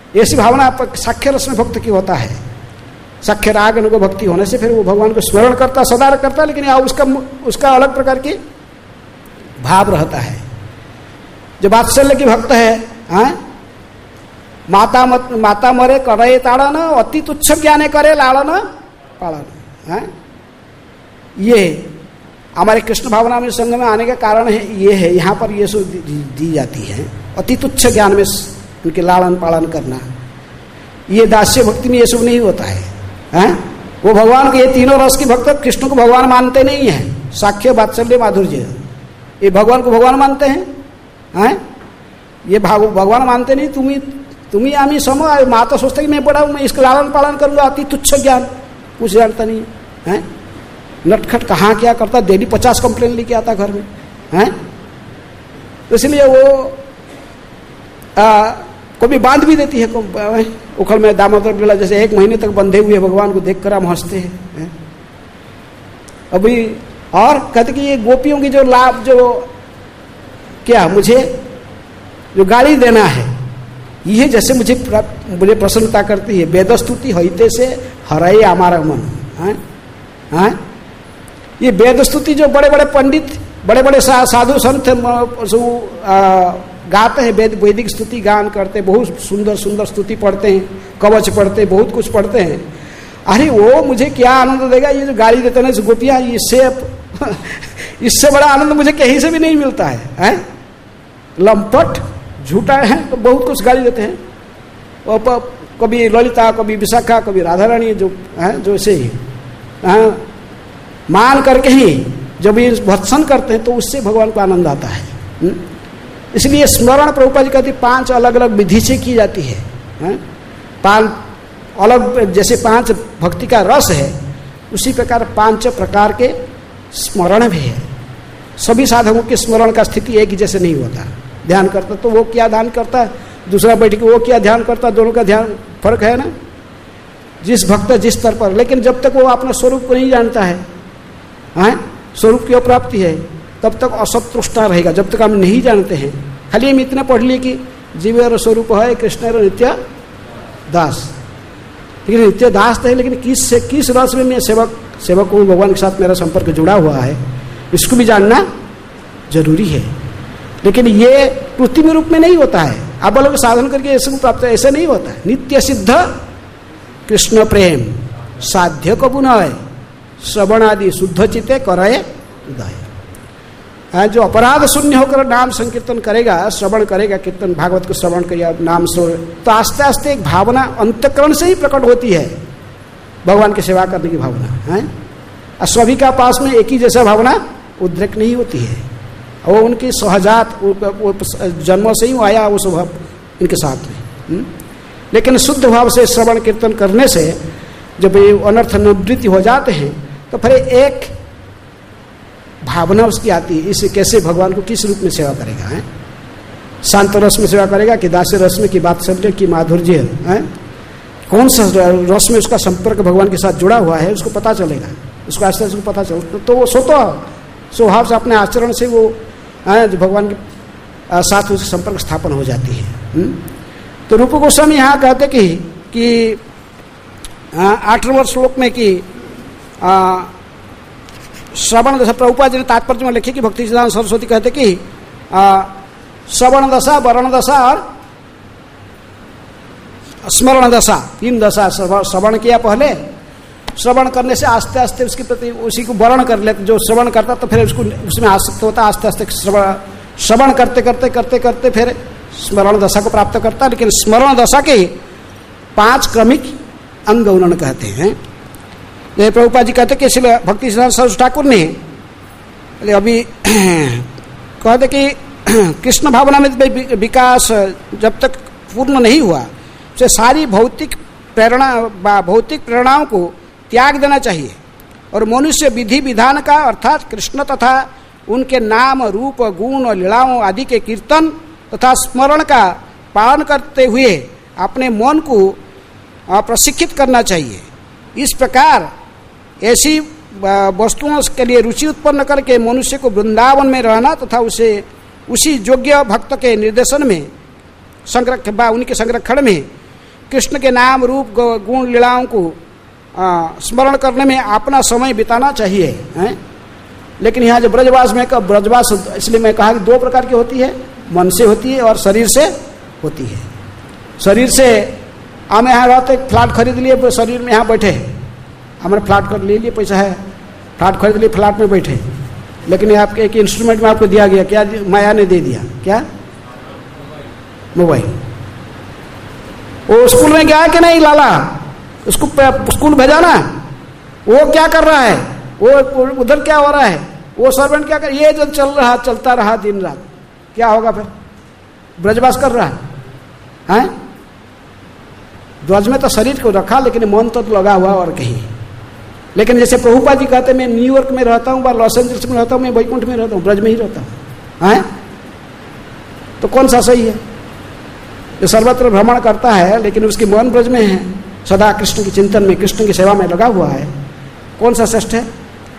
ऐसी भावना साख्य रस में भक्त की होता है। साख्य राग अनुग भक्ति होने से फिर वो भगवान को स्मरण करता, सदा करता, लेकिन यहाँ उसका उसका अलग प्रकार की भाव रहता है। जो वात्सल्य की भक्त है, हाँ, माता मत माता मरे करे ताड़न, अति तुच्छ ज्ञाने करे लाड़न पालन, हाँ, ये हमारे कृष्ण भावना में संग में आने का कारण है। ये है यहाँ पर ये सो दी, दी जाती है, अति तुच्छ ज्ञान में उनके लालन पालन करना। ये दास्य भक्ति में ये सब नहीं होता है, हैं? वो भगवान के ये तीनों रस की भक्त कृष्ण को भगवान मानते नहीं है। साख्य वात्सल्य माधुर्य, ये भगवान को भगवान मानते हैं, हैं? ये भाव भगवान मानते नहीं। तुम्ही तुम्ही आमी सम, माँ तो सोचते कि मैं बड़ा हूँ, मैं इसका लालन पालन करूँगा। अति तुच्छ ज्ञान, कुछ जानता नहीं है। नटखट कहाँ क्या करता, डेली पचास कंप्लेन लेके आता घर में, हैं? इसलिए वो आ, कभी बांध भी देती है उखल में दामोदर लीला, जैसे एक महीने तक बंधे हुए भगवान को देखकर हम हंसते हैं, हैं? अभी और कहते कि ये गोपियों की जो लाभ, जो क्या मुझे जो गाली देना है, ये जैसे मुझे प्र, मुझे प्रसन्नता करती है। वेदस्तुति होते से हराए हमारा मन, हैं? हैं? ये वेदस्तुति जो बड़े बड़े पंडित, बड़े बड़े सा, साधु संत गाते हैं, वेद वैदिक स्तुति गान करते, बहुत सुंदर सुंदर स्तुति पढ़ते हैं, कवच पढ़ते, बहुत कुछ पढ़ते हैं। अरे वो मुझे क्या आनंद देगा, ये जो गाली देते हैं गोपियाँ, इससे इससे बड़ा आनंद मुझे कहीं से भी नहीं मिलता है, हैं? लंपट झूठा है तो बहुत कुछ गाली देते हैं। और कभी ललिता, कभी विशाखा, कभी राधा रानी, जो है जो ऐसे ही हाँ, मान करके ही जब ये भत्सन करते हैं तो उससे भगवान को आनंद आता है। हुँ? इसलिए स्मरण प्रभुपाद जी कहती पांच अलग अलग विधि से की जाती है, है? पांच अलग, जैसे पांच भक्ति का रस है उसी प्रकार पांच प्रकार के स्मरण भी है। सभी साधकों के स्मरण का स्थिति एक ही जैसे नहीं होता। ध्यान करता तो वो क्या ध्यान करता है, दूसरा बैठ के वो क्या ध्यान करता, दोनों का ध्यान फर्क है ना, जिस भक्त जिस स्तर पर। लेकिन जब तक वो अपने स्वरूप को नहीं जानता है, हैं? स्वरूप की अप्राप्ति है, तब तक असंतुष्टा रहेगा। जब तक हम नहीं जानते हैं, खाली हम इतना पढ़ लिए कि जीवेर स्वरूप है कृष्ण नित्य दास, लेकिन नित्य दास है, लेकिन किस से किस रस में मैं सेवक सेवक हूँ, भगवान के साथ मेरा संपर्क जुड़ा हुआ है, इसको भी जानना जरूरी है। लेकिन ये कृत्रिम रूप में नहीं होता है। आप बोलोगे साधन करके ऐसे को प्राप्त, ऐसे नहीं होता है। नित्य सिद्ध कृष्ण प्रेम साध्य कबू न है, श्रवण आदि शुद्ध चित्ते करे उदय। जो अपराध शून्य होकर नाम संकीर्तन करेगा, श्रवण करेगा, कीर्तन भागवत को श्रवण करेगा, नाम स्मरण, तो आस्ते आस्ते एक भावना अंतःकरण से ही प्रकट होती है, भगवान की सेवा करने की भावना है। और सभी का पास में एक ही जैसा भावना उद्रेक नहीं होती है। वो उनकी सहजात जन्मों से ही आया वो स्वभाव इनके साथ में। लेकिन शुद्ध भाव से श्रवण कीर्तन करने से जब ये अनर्थ निवृत्ति हो जाते हैं तो फिर एक भावना उसकी आती है, इसे कैसे भगवान को किस रूप में सेवा करेगा, है? शांत रस में सेवा करेगा कि दास्य रस में, कि वात्सल्य की माधुर्य है, कौन सा रस में उसका संपर्क भगवान के साथ जुड़ा हुआ है, उसको पता चलेगा, उसको आस्ते आस्ते पता चलता, तो वो स्वतः स्वभाव से अपने आचरण से वो जो भगवान के साथ उसका संपर्क स्थापन हो जाती है। हुँ? तो रूप गोस्वामी यहाँ कहते कि कि आठ नंबर श्लोक में कि श्रवण दशा, प्रभुपाद जी ने तात्पर्य में लिखे कि भक्ति सिद्धांत सरस्वती कहते कि श्रवण दशा, वरण दशा और स्मरण दशा, तीन दशा। श्रवण किया पहले, श्रवण करने से आस्ते आस्ते उसके प्रति उसी को वर्ण कर लेते, जो श्रवण करता तो फिर उसको उसमें आसक्त होता, आस्ते आस्ते श्रवण श्रवण करते करते करते करते फिर स्मरण दशा को प्राप्त करता। लेकिन स्मरण दशा के पांच क्रमिक अंग उन्होंने कहते हैं। ये प्रभुपाद जी कहते कि इसलिए भक्ति सिद्धांत सरस्वती ठाकुर ने अभी कहते कि कृष्ण भावना में विकास जब तक पूर्ण नहीं हुआ तो सारी भौतिक प्रेरणा भौतिक प्रेरणाओं को त्याग देना चाहिए और मनुष्य विधि विधान का अर्थात कृष्ण तथा उनके नाम रूप गुण और लीलाओं आदि के कीर्तन तथा स्मरण का पालन करते हुए अपने मन को प्रशिक्षित करना चाहिए। इस प्रकार ऐसी वस्तुओं के लिए रुचि उत्पन्न करके मनुष्य को वृंदावन में रहना तथा उसे उसी योग्य भक्त के निर्देशन में संरक्षण उनके संरक्षण में कृष्ण के नाम रूप गुण लीलाओं को स्मरण करने में अपना समय बिताना चाहिए, हैं? लेकिन यहाँ जो ब्रजवास में का ब्रजवास, इसलिए मैं कहा कि दो प्रकार की होती है, मन से होती है और शरीर से होती है। शरीर से हम यहाँ रहते, फ्लैट खरीद लिए, शरीर में यहाँ बैठे, हमारे फ्लैट कर ले लिए, पैसा है, फ्लैट खरीद लिए, फ्लैट में बैठे, लेकिन आपके एक इंस्ट्रूमेंट में आपको दिया गया, क्या माया ने दे दिया, क्या? मोबाइल। वो स्कूल में गया कि नहीं लाला, उसको स्कूल भेजा ना, वो क्या कर रहा है, वो उधर क्या हो रहा है, वो सर्वेंट क्या कर, ये जो चल रहा चलता रहा दिन रात, क्या होगा फिर? ब्रजवास कर रहा है, हैं? ध्वज में तो शरीर को रखा, लेकिन मन तो लगा हुआ और कहीं। लेकिन जैसे प्रभुपाद जी कहते हैं, मैं न्यूयॉर्क में रहता हूँ, लॉस एंजल्स में रहता हूँ, मैं वैकुंठ में रहता हूँ, ब्रज में ही रहता हूँ, हैं? तो कौन सा सही है? जो सर्वत्र भ्रमण करता है लेकिन उसकी मन ब्रज में है, सदा कृष्ण के चिंतन में, कृष्ण की सेवा में लगा हुआ है, कौन सा श्रेष्ठ है?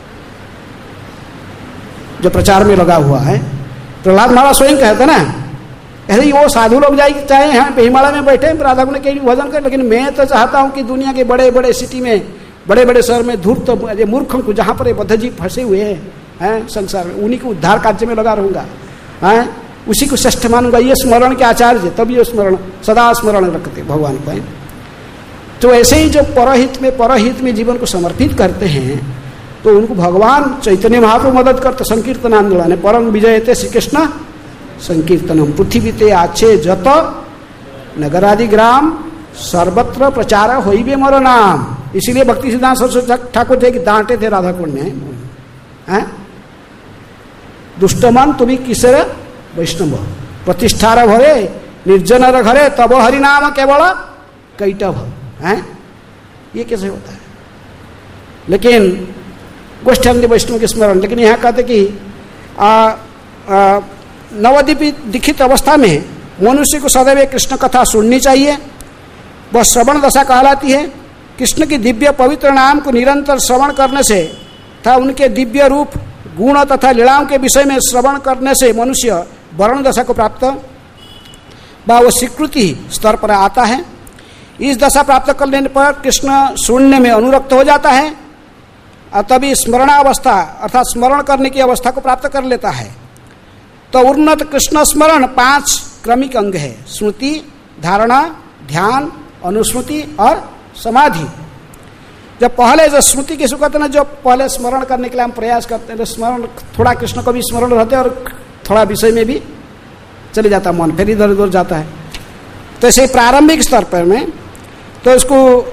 जो प्रचार में लगा हुआ है। प्रहलाद महाराज स्वयं कहते ना, ऐसे वो साधु लोग जाए चाहे यहाँ हिमालय में बैठे राधा गुण के भजन कर, लेकिन मैं तो चाहता हूँ कि दुनिया के बड़े बड़े सिटी में, बड़े बड़े शहर में धूर्त तो मूर्खों को, जहाँ पर बद्धजीव फंसे हुए हैं हैं संसार में, उन्हीं को उद्धार कार्य में लगा रहूंगा, हैं? उसी को श्रेष्ठ मानूंगा। ये स्मरण के आचार्य, तब ये स्मरण सदा स्मरण रखते भगवान को। तो ऐसे ही जो परहित में परहित में जीवन को समर्पित करते हैं, तो उनको भगवान चैतन्य महाप्रभु मदद करते। संकीर्तन आंदोलन परम विजयते श्री कृष्ण संकीर्तनम पृथ्वीते आछे जत नगरादि ग्राम सर्वत्र प्रचार होइबे मोर नाम। इसीलिए भक्ति सिद्धांत सरस्वती ठाकुर थे कि डांटे थे राधा कुंड ने, दुष्टमन तुम्हें किसर वैष्णव प्रतिष्ठार भरे निर्जनर घरे तब हरिनाम केवल कैटभ, हैं? ये कैसे होता है? लेकिन गोष्ठांग वैष्णव के स्मरण, लेकिन यहाँ कहते कि नवद्वीपी दीक्षित अवस्था में मनुष्य को सदैव कृष्ण कथा सुननी चाहिए, वह श्रवण दशा कहलाती है। कृष्ण की दिव्य पवित्र नाम को निरंतर श्रवण करने से तथा उनके दिव्य रूप गुण तथा लीलाओं के विषय में श्रवण करने से मनुष्य वर्ण दशा को प्राप्त व वो स्वीकृति स्तर पर आता है। इस दशा प्राप्त कर लेने पर कृष्ण सुनने में अनुरक्त हो जाता है और तभी स्मरणावस्था अर्थात स्मरण करने की अवस्था को प्राप्त कर लेता है। तो उन्नत कृष्ण स्मरण पांच क्रमिक अंग है: स्मृति, धारणा, ध्यान, अनुस्मृति और समाधि। जब पहले जो स्मृति के सुख ना, जो पहले स्मरण करने के लिए हम प्रयास करते हैं, तो स्मरण थोड़ा कृष्ण को भी स्मरण रहते हैं और थोड़ा विषय में भी चले जाता मन, फिर इधर उधर जाता है। तो ऐसे प्रारंभिक स्तर पर में तो इसको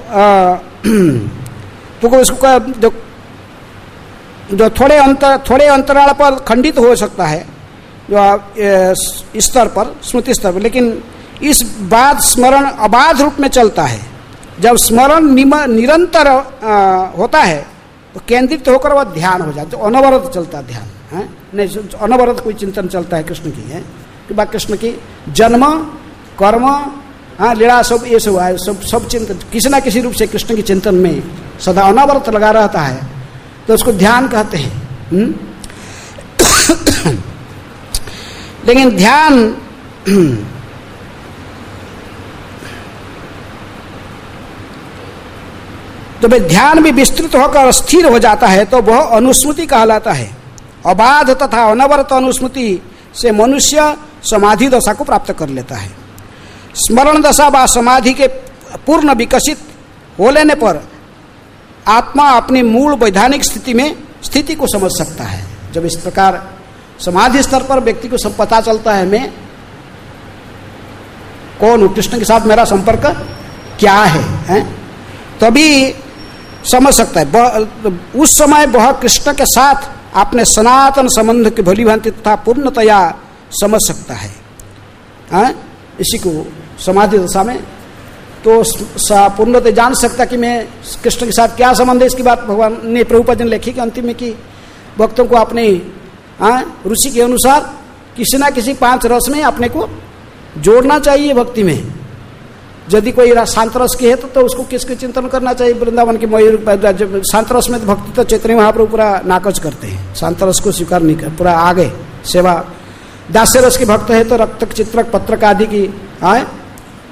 तो इसको जो जो थोड़े अंतर थोड़े अंतराल पर खंडित हो सकता है जो स्तर पर, स्मृति स्तर पर, लेकिन इस बात स्मरण अबाध रूप में चलता है। जब स्मरण निरंतर होता है तो केंद्रित होकर वह ध्यान हो जाता है, अनवरत चलता है ध्यान, है नहीं, अनवरत कोई चिंतन चलता है कृष्ण की, है कि बात कृष्ण की जन्म कर्म, हाँ लीला, सब ये सब है, सब सब चिंतन किसी ना किसी रूप से कृष्ण के चिंतन में सदा अनवरत लगा रहता है, तो उसको ध्यान कहते हैं। लेकिन ध्यान तो भाई ध्यान भी विस्तृत होकर स्थिर हो जाता है तो वह अनुस्मृति कहलाता है। अबाध तथा अनवरत अनुस्मृति से मनुष्य समाधि दशा को प्राप्त कर लेता है। स्मरण दशा व समाधि के पूर्ण विकसित हो लेने पर आत्मा अपनी मूल वैधानिक स्थिति में स्थिति को समझ सकता है। जब इस प्रकार समाधि स्तर पर व्यक्ति को सब पता चलता है मैं कौन हूँ, कृष्ण के साथ मेरा संपर्क क्या है, है? तभी समझ सकता है। उस समय वह कृष्ण के साथ अपने सनातन संबंध की भली भांति तथा पूर्णतया समझ सकता है, है? इसी को समाधि दशा में तो पूर्णतः जान सकता कि मैं कृष्ण के साथ क्या संबंध है। इसकी बात भगवान ने प्रभुपाद ने लिखी कि अंतिम में कि भक्तों को अपने रुचि के अनुसार किसी ना किसी पांच रस में अपने को जोड़ना चाहिए भक्ति में। यदि कोई शांत रस की है तो, तो उसको किसके चिंतन करना चाहिए। वृंदावन के मयूर शांत रस में तो भक्ति तो चैतन्य महाप्रभु पूरा नाकच करते हैं, शांत रस को स्वीकार नहीं कर, पूरा आगे सेवा। दास्य रस के भक्त है तो रक्तक चित्रक पत्रक आदि की आए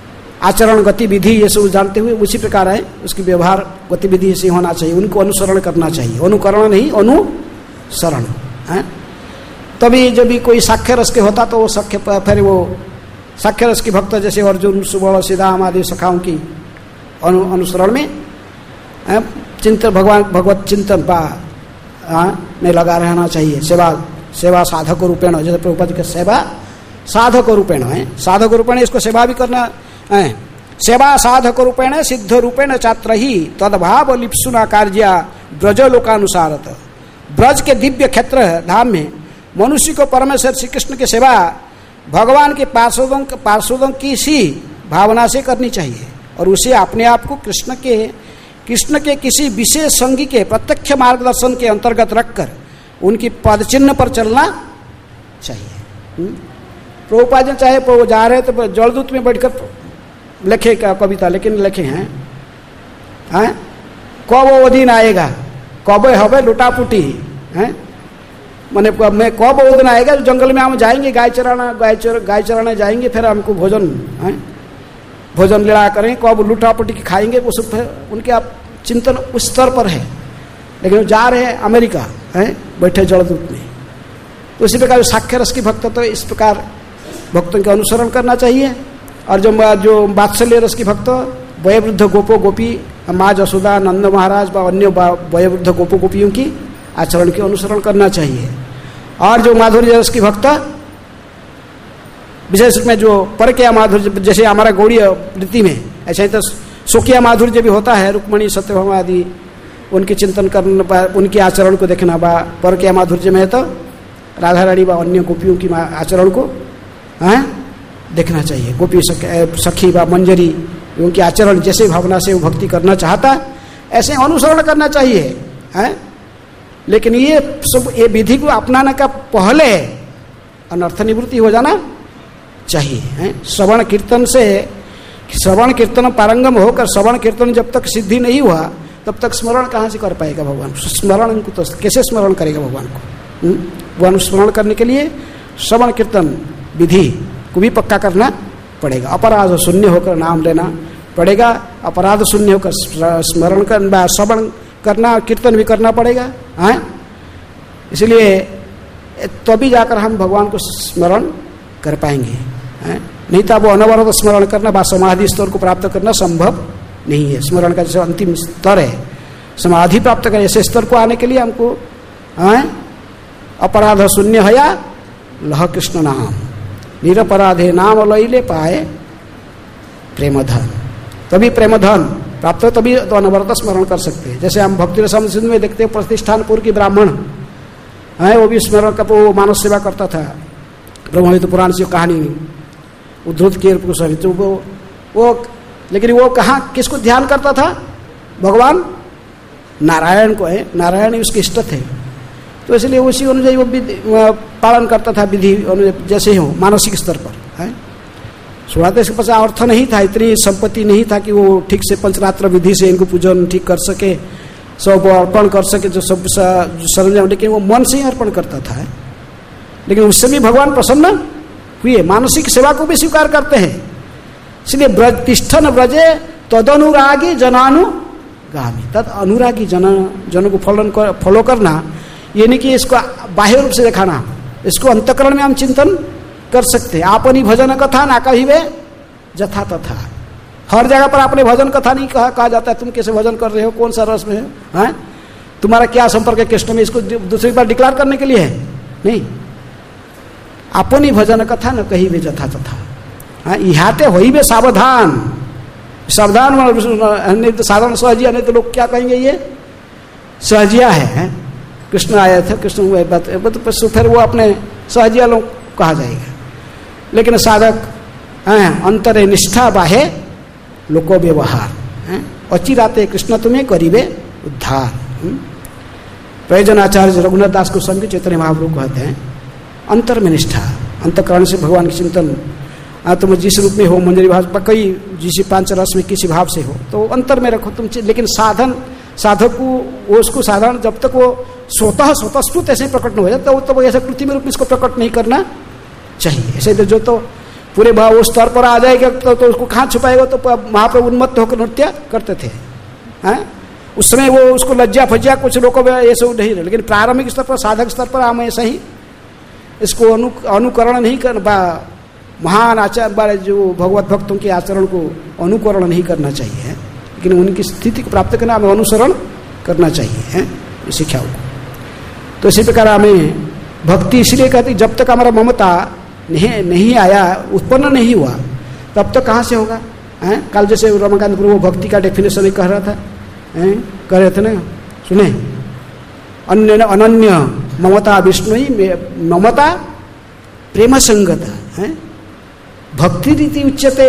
आचरण गतिविधि ये सब जानते हुए उसी प्रकार है, उसकी व्यवहार गतिविधि ऐसे होना चाहिए, उनको अनुसरण करना चाहिए, अनुकरण नहीं अनुसरण है। तभी जब भी कोई साक्ष्य रस के होता तो वो साक्ष्य फिर वो साक्ष्य रस की भक्त जैसे अर्जुन सुबल सीधाम आदि सखाओं की अनु, अनुसरण में चिंतन भगवान भगवत चिंतन पा में लगा रहना चाहिए। सेवा सेवा साधक रूपेण, जैसे प्रभुपाद की सेवा साधक रूपेण है, साधक रूपेण इसको सेवा भी करना है। सेवा साधक रूपेण सिद्ध रूपेण छात्र ही तदभाव लिप्सुना कार्य ब्रज लोकानुसारत। ब्रज के दिव्य क्षेत्र धाम में मनुष्य को परमेश्वर श्री कृष्ण की सेवा भगवान के पार्षदों पार्षदों की सी भावना से करनी चाहिए और उसे अपने आप को कृष्ण के कृष्ण के किसी विशेष संगी के प्रत्यक्ष मार्गदर्शन के अंतर्गत रखकर उनकी पद चिन्ह पर चलना चाहिए। प्रभुपाद जी चाहे वो जा रहे तो जलदूत में बैठकर लिखे कविता, लेकिन लिखे हैं हैं कब वो दिन आएगा, कब हवे लुटापुटी है, मैंने मैं कब वो दिन आएगा जंगल में हम जाएंगे गाय चराना गाय चर गाय चराने जाएंगे, फिर हमको भोजन है भोजन लीला करें, कब लुटापुटी खाएंगे, वो सब उनके आप चिंतन उस स्तर पर है। लेकिन वो जा रहे हैं अमेरिका है बैठे जलदूत में। तो इसी प्रकार साक्ष्य रस की भक्त तो इस प्रकार भक्तों का अनुसरण करना चाहिए। और जो जो वात्सल्य रस की भक्त वयोवृद्ध गोपो गोपी माँ जसोदा नंद महाराज व अन्य वयोवृद्ध गोपो गोपियों की आचरण के अनुसरण करना चाहिए। और जो माधुर्य रस की भक्त विशेष रूप में जो परकीय माधुर्य, जैसे हमारा गौड़ीय वृत्ति में ऐसा ही तो सुखिया माधुर्य भी होता है, रुक्मणी सत्यभामा आदि उनके चिंतन करना, उनके आचरण को देखना। बा परकीय माधुर्य में तो राधा रानी व अन्य गोपियों की आचरण को हैं देखना चाहिए। गोपी सखी व मंजरी उनके आचरण जैसे भावना से वो भक्ति करना चाहता ऐसे अनुसरण करना चाहिए हैं। लेकिन ये सब ये विधि को अपनाने का पहले अनर्थ निवृत्ति हो जाना चाहिए हैं। श्रवण कीर्तन से श्रवण कीर्तन पारंगम होकर श्रवण कीर्तन जब तक सिद्धि नहीं हुआ तब तक स्मरण कहाँ से कर पाएगा भगवान? स्मरण को तो कैसे स्मरण करेगा भगवान को? वो अनुस्मरण करने के लिए श्रवण कीर्तन विधि को भी पक्का करना पड़ेगा। अपराध शून्य होकर नाम लेना पड़ेगा, अपराध शून्य होकर स्मरण करना, श्रवण करना, कीर्तन भी करना पड़ेगा हैं। इसलिए तभी तो जाकर हम भगवान को स्मरण कर पाएंगे हैं। नहीं तो वो अनवरत स्मरण करना बा समाधि स्तर को प्राप्त करना संभव नहीं है। स्मरण का जैसे अंतिम स्तर है समाधि प्राप्त करें, ऐसे स्तर को आने के लिए हमको हैं अपराध शून्य हया लह कृष्ण नाम निरपराधे नाम लैले पाए प्रेमधन। तभी प्रेमधन प्राप्त हो, तभी तो अनवरत स्मरण कर सकते हैं। जैसे हम भक्ति रसम सिंधु में देखते हैं प्रतिष्ठानपुर की ब्राह्मण है, वो भी स्मरण का वो मानव सेवा करता था। ब्रह्मविद्या पुराण से कहानी उद्धृत किए तो वो वो लेकिन वो कहाँ किसको ध्यान करता था? भगवान नारायण को है, नारायण उसके इष्ट थे, तो इसलिए उसी अनुଯାयी वो पालन करता था विधि जैसे हो मानसिक स्तर पर है। शुरुआत इसके पास अर्थ नहीं था, इतनी संपत्ति नहीं था कि वो ठीक से पंचरात्र विधि से इनको पूजन ठीक कर सके, सब अर्पण कर सके जो सब सरंजाम, लेकिन वो मन से ही अर्पण करता था। लेकिन उससे भी भगवान प्रसन्न हुए, मानसिक सेवा को भी स्वीकार करते हैं। इसलिए ब्रज तिष्ठन ब्रजे तदनुरागी जनानुगामी, तद अनुरागी जन जनों को फलन कर, फॉलो करना, ये नहीं कि इसको बाह्य रूप से दिखाना, इसको अंतकरण में हम चिंतन कर सकते हैं। आपनी भजन कथा ना कही वे जथा तथा, हर जगह पर आपने भजन कथा नहीं कहा कहा जाता है तुम कैसे भजन कर रहे हो, कौन सा रस में हो, हैं तुम्हारा क्या संपर्क है कृष्ण में, इसको दूसरी बार डिक्लेयर करने के लिए है नहीं। अपनी भजन कथा न कही वे जथा तथा, हाँ इहाते हो ही सावधान सावधान नहीं तो साधारण सहजिया, नहीं तो लोग क्या कहेंगे ये सहजिया है, है? कृष्ण आए थे, कृष्ण बात तो फिर वो अपने सहजिया लोग कहा जाएगा। लेकिन साधक हैं अंतरे निष्ठा बाहे लोको व्यवहार, अचिराते कृष्ण तुम्हें करीबे उद्धार। प्रयोजनाचार्य रघुनाथ दास गोस्वामी चैतन्य महाप्रभु कहते हैं अंतर में निष्ठा, अंतकरण से भगवान के चिंतन, तुम जिस रूप में हो मंजरी भाव पर कई जिस पांच रस में किसी भाव से हो तो अंतर में रखो तुम। लेकिन साधन साधक को वो उसको साधारण जब तक वो स्वतः स्वतःस्फूर्त ऐसे प्रकट नहीं हो जाता तो, तो ऐसे कृत्रिम रूप में इसको प्रकट नहीं करना चाहिए। ऐसे जो तो पूरे भाव उस स्तर पर आ जाएगा तो, तो उसको कहाँ छुपाएगा? तो महाप्रभु उन्मत्त होकर नृत्य करते थे। हैं? उस समय वो उसको लज्जा फज्जा कुछ लोगों में ये सब नहीं रहे, लेकिन प्रारंभिक स्तर पर साधक स्तर पर हम ऐसा ही इसको अनु अनुकरण नहीं कर, महान आचार्य जो भगवत भक्तों के आचरण को अनुकरण नहीं करना चाहिए, लेकिन उनकी स्थिति को प्राप्त करना हमें अनुसरण करना चाहिए है शिक्षाओं को। तो इसी प्रकार हमें भक्ति इसलिए कहती, जब तक हमारा ममता नहीं नहीं आया, उत्पन्न नहीं हुआ, तब तक कहाँ से होगा? हैं? कल जैसे रमाकांत प्रभु भक्ति का डेफिनेशन कह रहा था, हैं? कह रहे थे ना, सुने, अन्य अनन्य ममता विष्णु ही ममता प्रेम संगता है, भक्ति रीति उच्यते।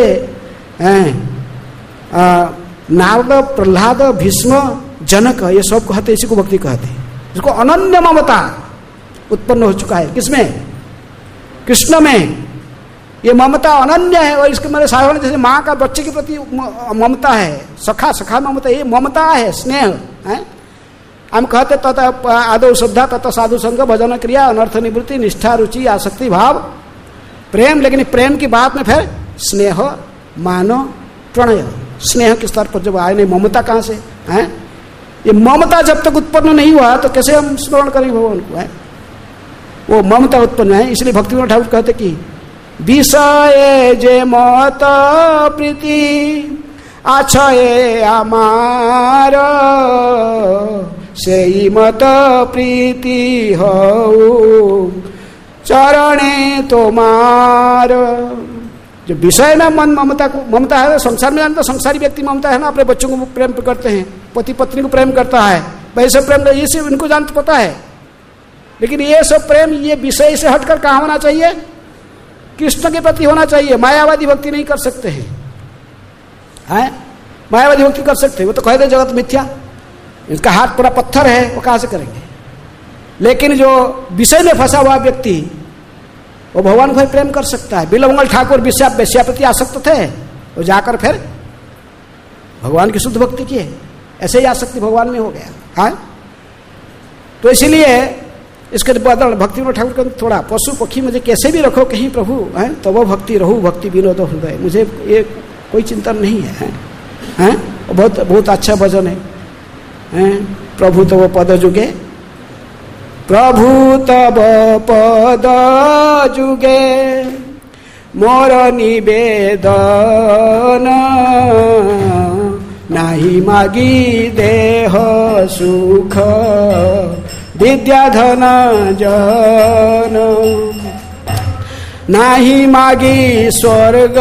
नारद प्रहलाद भीष्म जनक ये सब कहते, इसी को भक्ति कहते हैं, इसको अनन्य ममता उत्पन्न हो चुका है। किसमें? कृष्ण में ये ममता अनन्य है। और इसके मेरे साधारण जैसे माँ का बच्चे के प्रति ममता है, सखा सखा ममता, ये ममता है, स्नेह है। हम कहते तथा आदो श्रद्धा तथा साधु संग भजन क्रिया अनर्थ निवृत्ति निष्ठा रुचि आसक्ति भाव प्रेम, लेकिन प्रेम की बात में फिर स्नेह मानो प्रणय, स्नेह के स्तर पर जब आए नहीं, ममता कहाँ से है? ये ममता जब तक उत्पन्न नहीं हुआ तो कैसे हम स्मरण करेंगे भगवान को? है वो ममता उत्पन्न है। इसलिए भक्ति विनोद ठाकुर कहते कि विषय जे मत प्रीति आछये आमार सेई मत प्रीति हऊ चरणे तोमार। जो विषय में मन ममता को ममता है, संसार में जानते संसारी व्यक्ति ममता है ना, अपने बच्चों को प्रेम करते हैं, पति पत्नी को प्रेम करता है, वैसे प्रेम ये सब इनको जानते पता है। लेकिन ये सब प्रेम ये विषय से हटकर कहाँ होना चाहिए? कृष्ण के प्रति होना चाहिए। मायावादी भक्ति नहीं कर सकते हैं, हैं? मायावादी भक्ति कर सकते हैं, वो तो कहते जगत मिथ्या, इसका हाथ पूरा पत्थर है, वो कहाँ से करेंगे? लेकिन जो विषय में फंसा हुआ व्यक्ति वो भगवान को प्रेम कर सकता है। बिलमंगल ठाकुर विषया प्रति आसक्त थे, वो जाकर फिर भगवान की शुद्ध भक्ति की, ऐसे ही आसक्ति भगवान में हो गया। हाँ, तो इसलिए इसके बदल भक्ति विनोद ठाकुर का थोड़ा पशु पक्षी मुझे कैसे भी रखो कहीं प्रभु, है तो वो भक्ति रहू भक्ति विनोद हृदय, मुझे ये कोई चिंतन नहीं है, हैं? बहुत बहुत अच्छा भजन है, हैं? प्रभु तो वो पद जुगे, प्रभु तब पद जुगे मोर निवेदन नाही मागी देह सुख विद्या धन जन नाही मागी स्वर्ग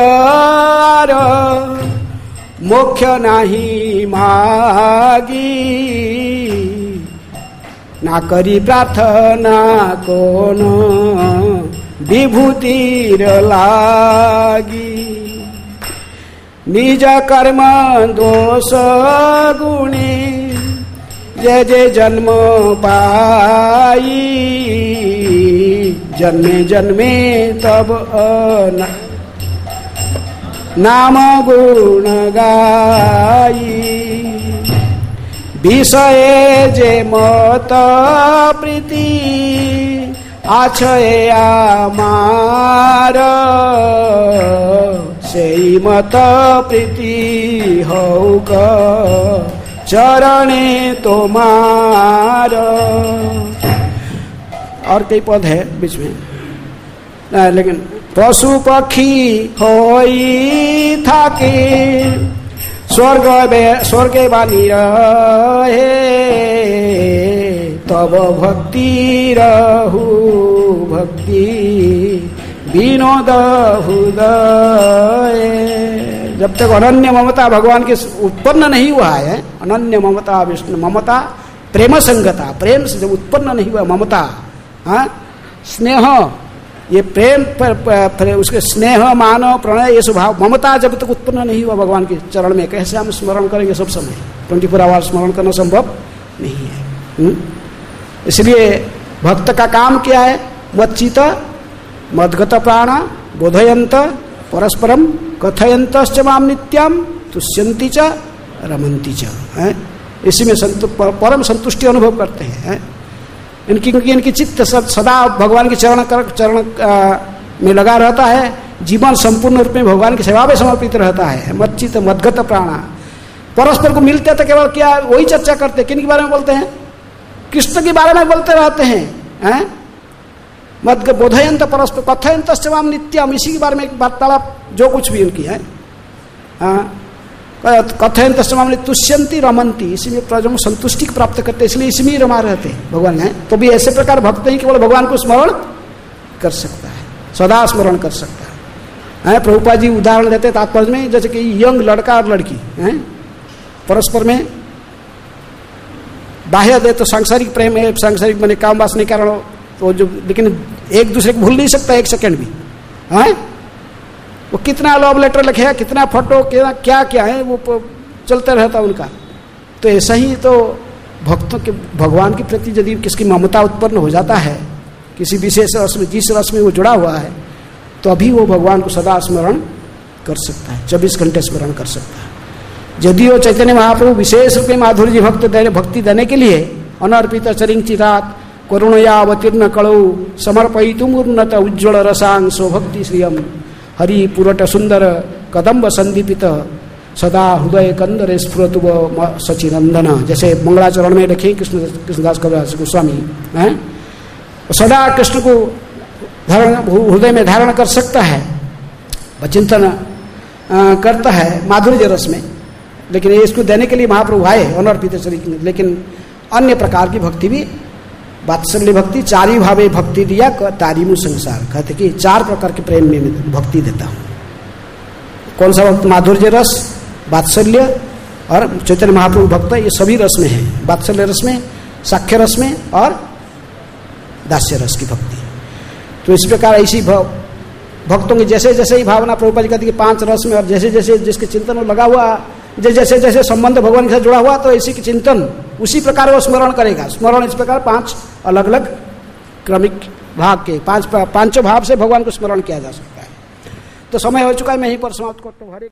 मोक्ष नाही मागी ना करी प्रार्थना कोन विभूतिर लागी निज कर्म दोष गुणी जे जे जन्म पाई जन्मे जन्मे तब अना नाम गुण गाई विषय जे मत प्रीति आछये आमार सेई मत प्रीति हौक चरणे तोमार। और कई पद है बीच में, आ, लेकिन पशु पक्षी होई थाके स्वर्ग स्वर्गे बानी रहे तब भक्ति रहु भक्ति विनोद हृदय। जब तक अनन्य ममता भगवान के उत्पन्न नहीं हुआ है, अनन्य ममता विष्णु ममता प्रेम संगता, प्रेम से जब उत्पन्न नहीं हुआ ममता, हाँ स्नेह ये प्रेम पर, पर, पर उसके स्नेह मानव प्रणय ये स्वभाव ममता जब तक उत्पन्न नहीं हुआ भगवान के चरण में, कैसे हम स्मरण करेंगे सब समय? ट्वेंटी फोर आवर स्मरण करना संभव नहीं है। हुँ? इसलिए भक्त का काम क्या है? मच्चित मद्गत प्राण बोधयंत परस्परम कथयंत माम नित्यम तुष्यंती च रमंती च, इसी में संतु, परम संतुष्टि अनुभव करते हैं। इनकी क्योंकि इनकी चित्त सदा भगवान के चरण कर चरण में लगा रहता है, जीवन संपूर्ण रूप में भगवान की सेवा में समर्पित रहता है। मच्चित मदगत प्राणा, परस्पर को मिलते तो केवल क्या वही चर्चा करते, किन के बारे में बोलते हैं? कृष्ण के बारे में बोलते रहते हैं, हैं? मद बोधयंत परस्पर कथयंत सेवाम नित्यम, इसी के बारे में वार्तालाप जो कुछ भी उनकी है। कथयंत सेवाम तुष्यंती रमंती, इसी में प्रजों संतुष्टि प्राप्त करते, इसलिए इसी में रमा रहते हैं भगवान है। तो भी ऐसे प्रकार भक्त नहीं केवल भगवान को स्मरण कर सकता है, सदा स्मरण कर सकता है। प्रभुपाद जी उदाहरण देते तात्पर्य में, जैसे कि यंग लड़का और लड़की हैं, परस्पर में बाह्य दे तो सांसारिक प्रेम है, सांसारिक मैंने काम वासना के कारण तो जो, लेकिन एक दूसरे को भूल नहीं सकता एक सेकंड भी, है? वो कितना लव लेटर लिखेगा, कितना फोटो, क्या क्या क्या है, वो चलता रहता उनका। तो ऐसा ही तो भक्तों के भगवान के प्रति यदि किसकी ममता उत्पन्न हो जाता है, किसी विशेष रस में, जिस रस में वो जुड़ा हुआ है, तो अभी वो भगवान को सदा स्मरण कर सकता है, चौबीस घंटे स्मरण कर सकता है। यदि वो चैतन्य महाप्रभु विशेष रूप में माधुर्य भक्त देने भक्ति देने के लिए अनर्पित चरिंग चिरात करुणया अवतीर्ण कलौ समर्पयितुम उन्नत उज्ज्वल रसांग स्वभक्ति श्रियम हरि पुरट सुंदर कदम्ब संदीपित सदा हृदय कंदर स्फुरतु सचिनंदन, जैसे मंगलाचरण में लिखे कृष्ण कृष्णदास कविराज गोस्वामी हैं, सदा कृष्ण को धारण हृदय में धारण कर सकता है, चिंतन करता है माधुर्य रस में। लेकिन इसको देने के लिए महाप्रभु आए अनर्पित शरीर, लेकिन अन्य प्रकार की भक्ति भी, वात्सल्य भक्ति चारी भावे भक्ति दिया तारीमु संसार, कहते कि चार प्रकार के प्रेम में भक्ति देता हूँ। कौन सा भक्त? माधुर्य रस, वात्सल्य और चैतन्य महाप्रभु भक्त, ये सभी रस में है। वात्सल्य रस में, साख्य रस में और दास्य रस की भक्ति। तो इस प्रकार ऐसी भक्तों की जैसे जैसे ही भावना, प्रभुपाद जी कहते हैं कि पांच रस में, और जैसे जैसे जिसके चिंतन में लगा हुआ, जैसे जैसे संबंध भगवान के साथ जुड़ा हुआ, तो इसी के चिंतन उसी प्रकार वो स्मरण करेगा। स्मरण इस प्रकार पांच अलग अलग क्रमिक भाग के पांच पांचों भाव से भगवान को स्मरण किया जा सकता है। तो समय हो चुका है, मैं यहीं पर समाप्त करता हूँ। हरे